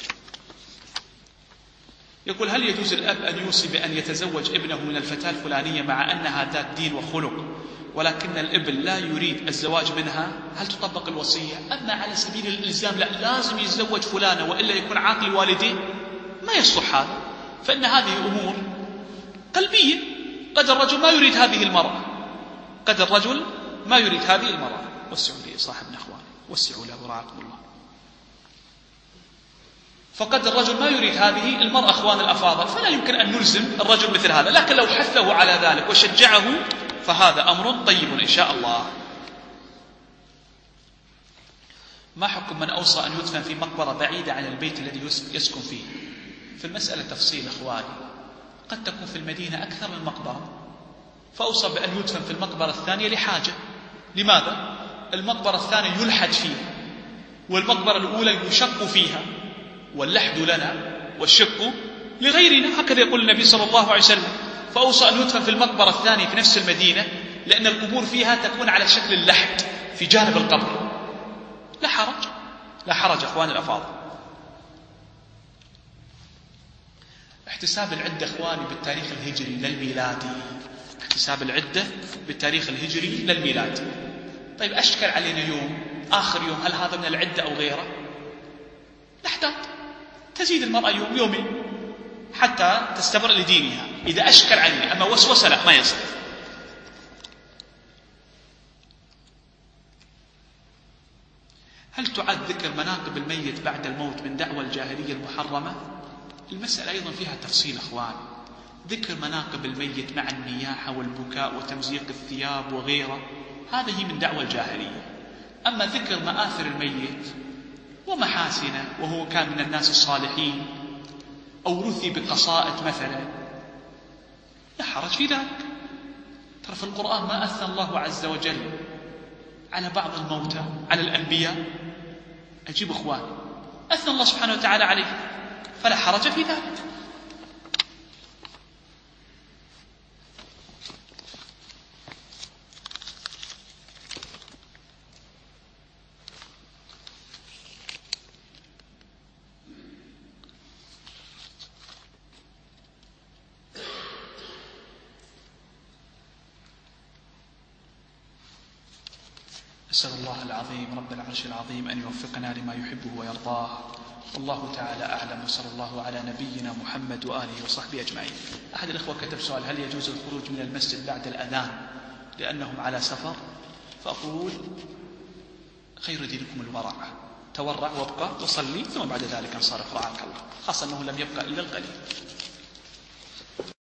يقول: هل يجوز الأب أن يوصي بأن يتزوج ابنه من الفتاة الفلانية مع أنها ذات دين وخلق، ولكن الابن لا يريد الزواج منها؟ هل تطبق الوصية؟ أما على سبيل الإلزام لا، لازم يتزوج فلانة وإلا يكون عاق لوالديه، ما يصلح هذا. فإن هذه أمور قلبية. قد الرجل ما يريد هذه المرأة، قد الرجل ما يريد هذه المرأة. وسعوا لي صاحبنا أخواني، وسعوا له ورعاكم الله. فقد الرجل ما يريد هذه المرأة أخوان الأفاضل، فلا يمكن أن نلزم الرجل مثل هذا، لكن لو حثه على ذلك وشجعه فهذا أمر طيب إن شاء الله. ما حكم من أوصى أن يدفن في مقبرة بعيدة عن البيت الذي يسكن فيه؟ في المسألة تفصيل أخواني، قد تكون في المدينة أكثر من مقبرة، فأوصى بأن يدفن في المقبرة الثانية لحاجة. لماذا؟ المقبرة الثانية يلحد فيها، والمقبرة الأولى يشق فيها، واللحد لنا والشق لغيرنا، هكذا يقول النبي صلى الله عليه وسلم. فأوصى أن يدفن في المقبرة الثانية في نفس المدينة، لأن القبور فيها تكون على شكل اللحد في جانب القبر. لا حرج، لا حرج أخواني الأفاضل. احتساب العدة أخواني بالتاريخ الهجري للميلادي، احتساب العدة بالتاريخ الهجري للميلادي. طيب أشكل علينا يوم آخر يوم، هل هذا من العدة أو غيره؟ نحتاط، تزيد المرأة يوم يومين حتى تستبرئ لدينها إذا أشكل علينا. أما وسوسة لا، ما يصح. هل تعد ذكر مناقب الميت بعد الموت من دعوى الجاهلية المحرمة؟ المسألة أيضا فيها تفصيل أخوان. ذكر مناقب الميت مع النياحة والبكاء وتمزيق الثياب وغيره، هذه من دعوى الجاهلية. أما ذكر مآثر الميت ومحاسنه وهو كان من الناس الصالحين أو رثي بقصائد مثلا، لا حرج في ذلك. ترى في القرآن ما أثنى الله عز وجل على بعض الموتى على الأنبياء. أجيب أخواني، أثنى الله سبحانه وتعالى عليه، فلا حرج في ذلك. أسأل الله العظيم رب العرش العظيم أن يوفقنا لما يحبه ويرضاه، والله تعالى أعلم، وصلى الله على نبينا محمد وآله وصحبه أجمعين. أحد الأخوة كتب سؤال: هل يجوز الخروج من المسجد بعد الأذان لأنهم على سفر؟ فأقول: خير دينكم الورع، تورع وابقى وصلي ثم بعد ذلك انصرف رعاك الله، خاصة أنه لم يبقى إلا القليل.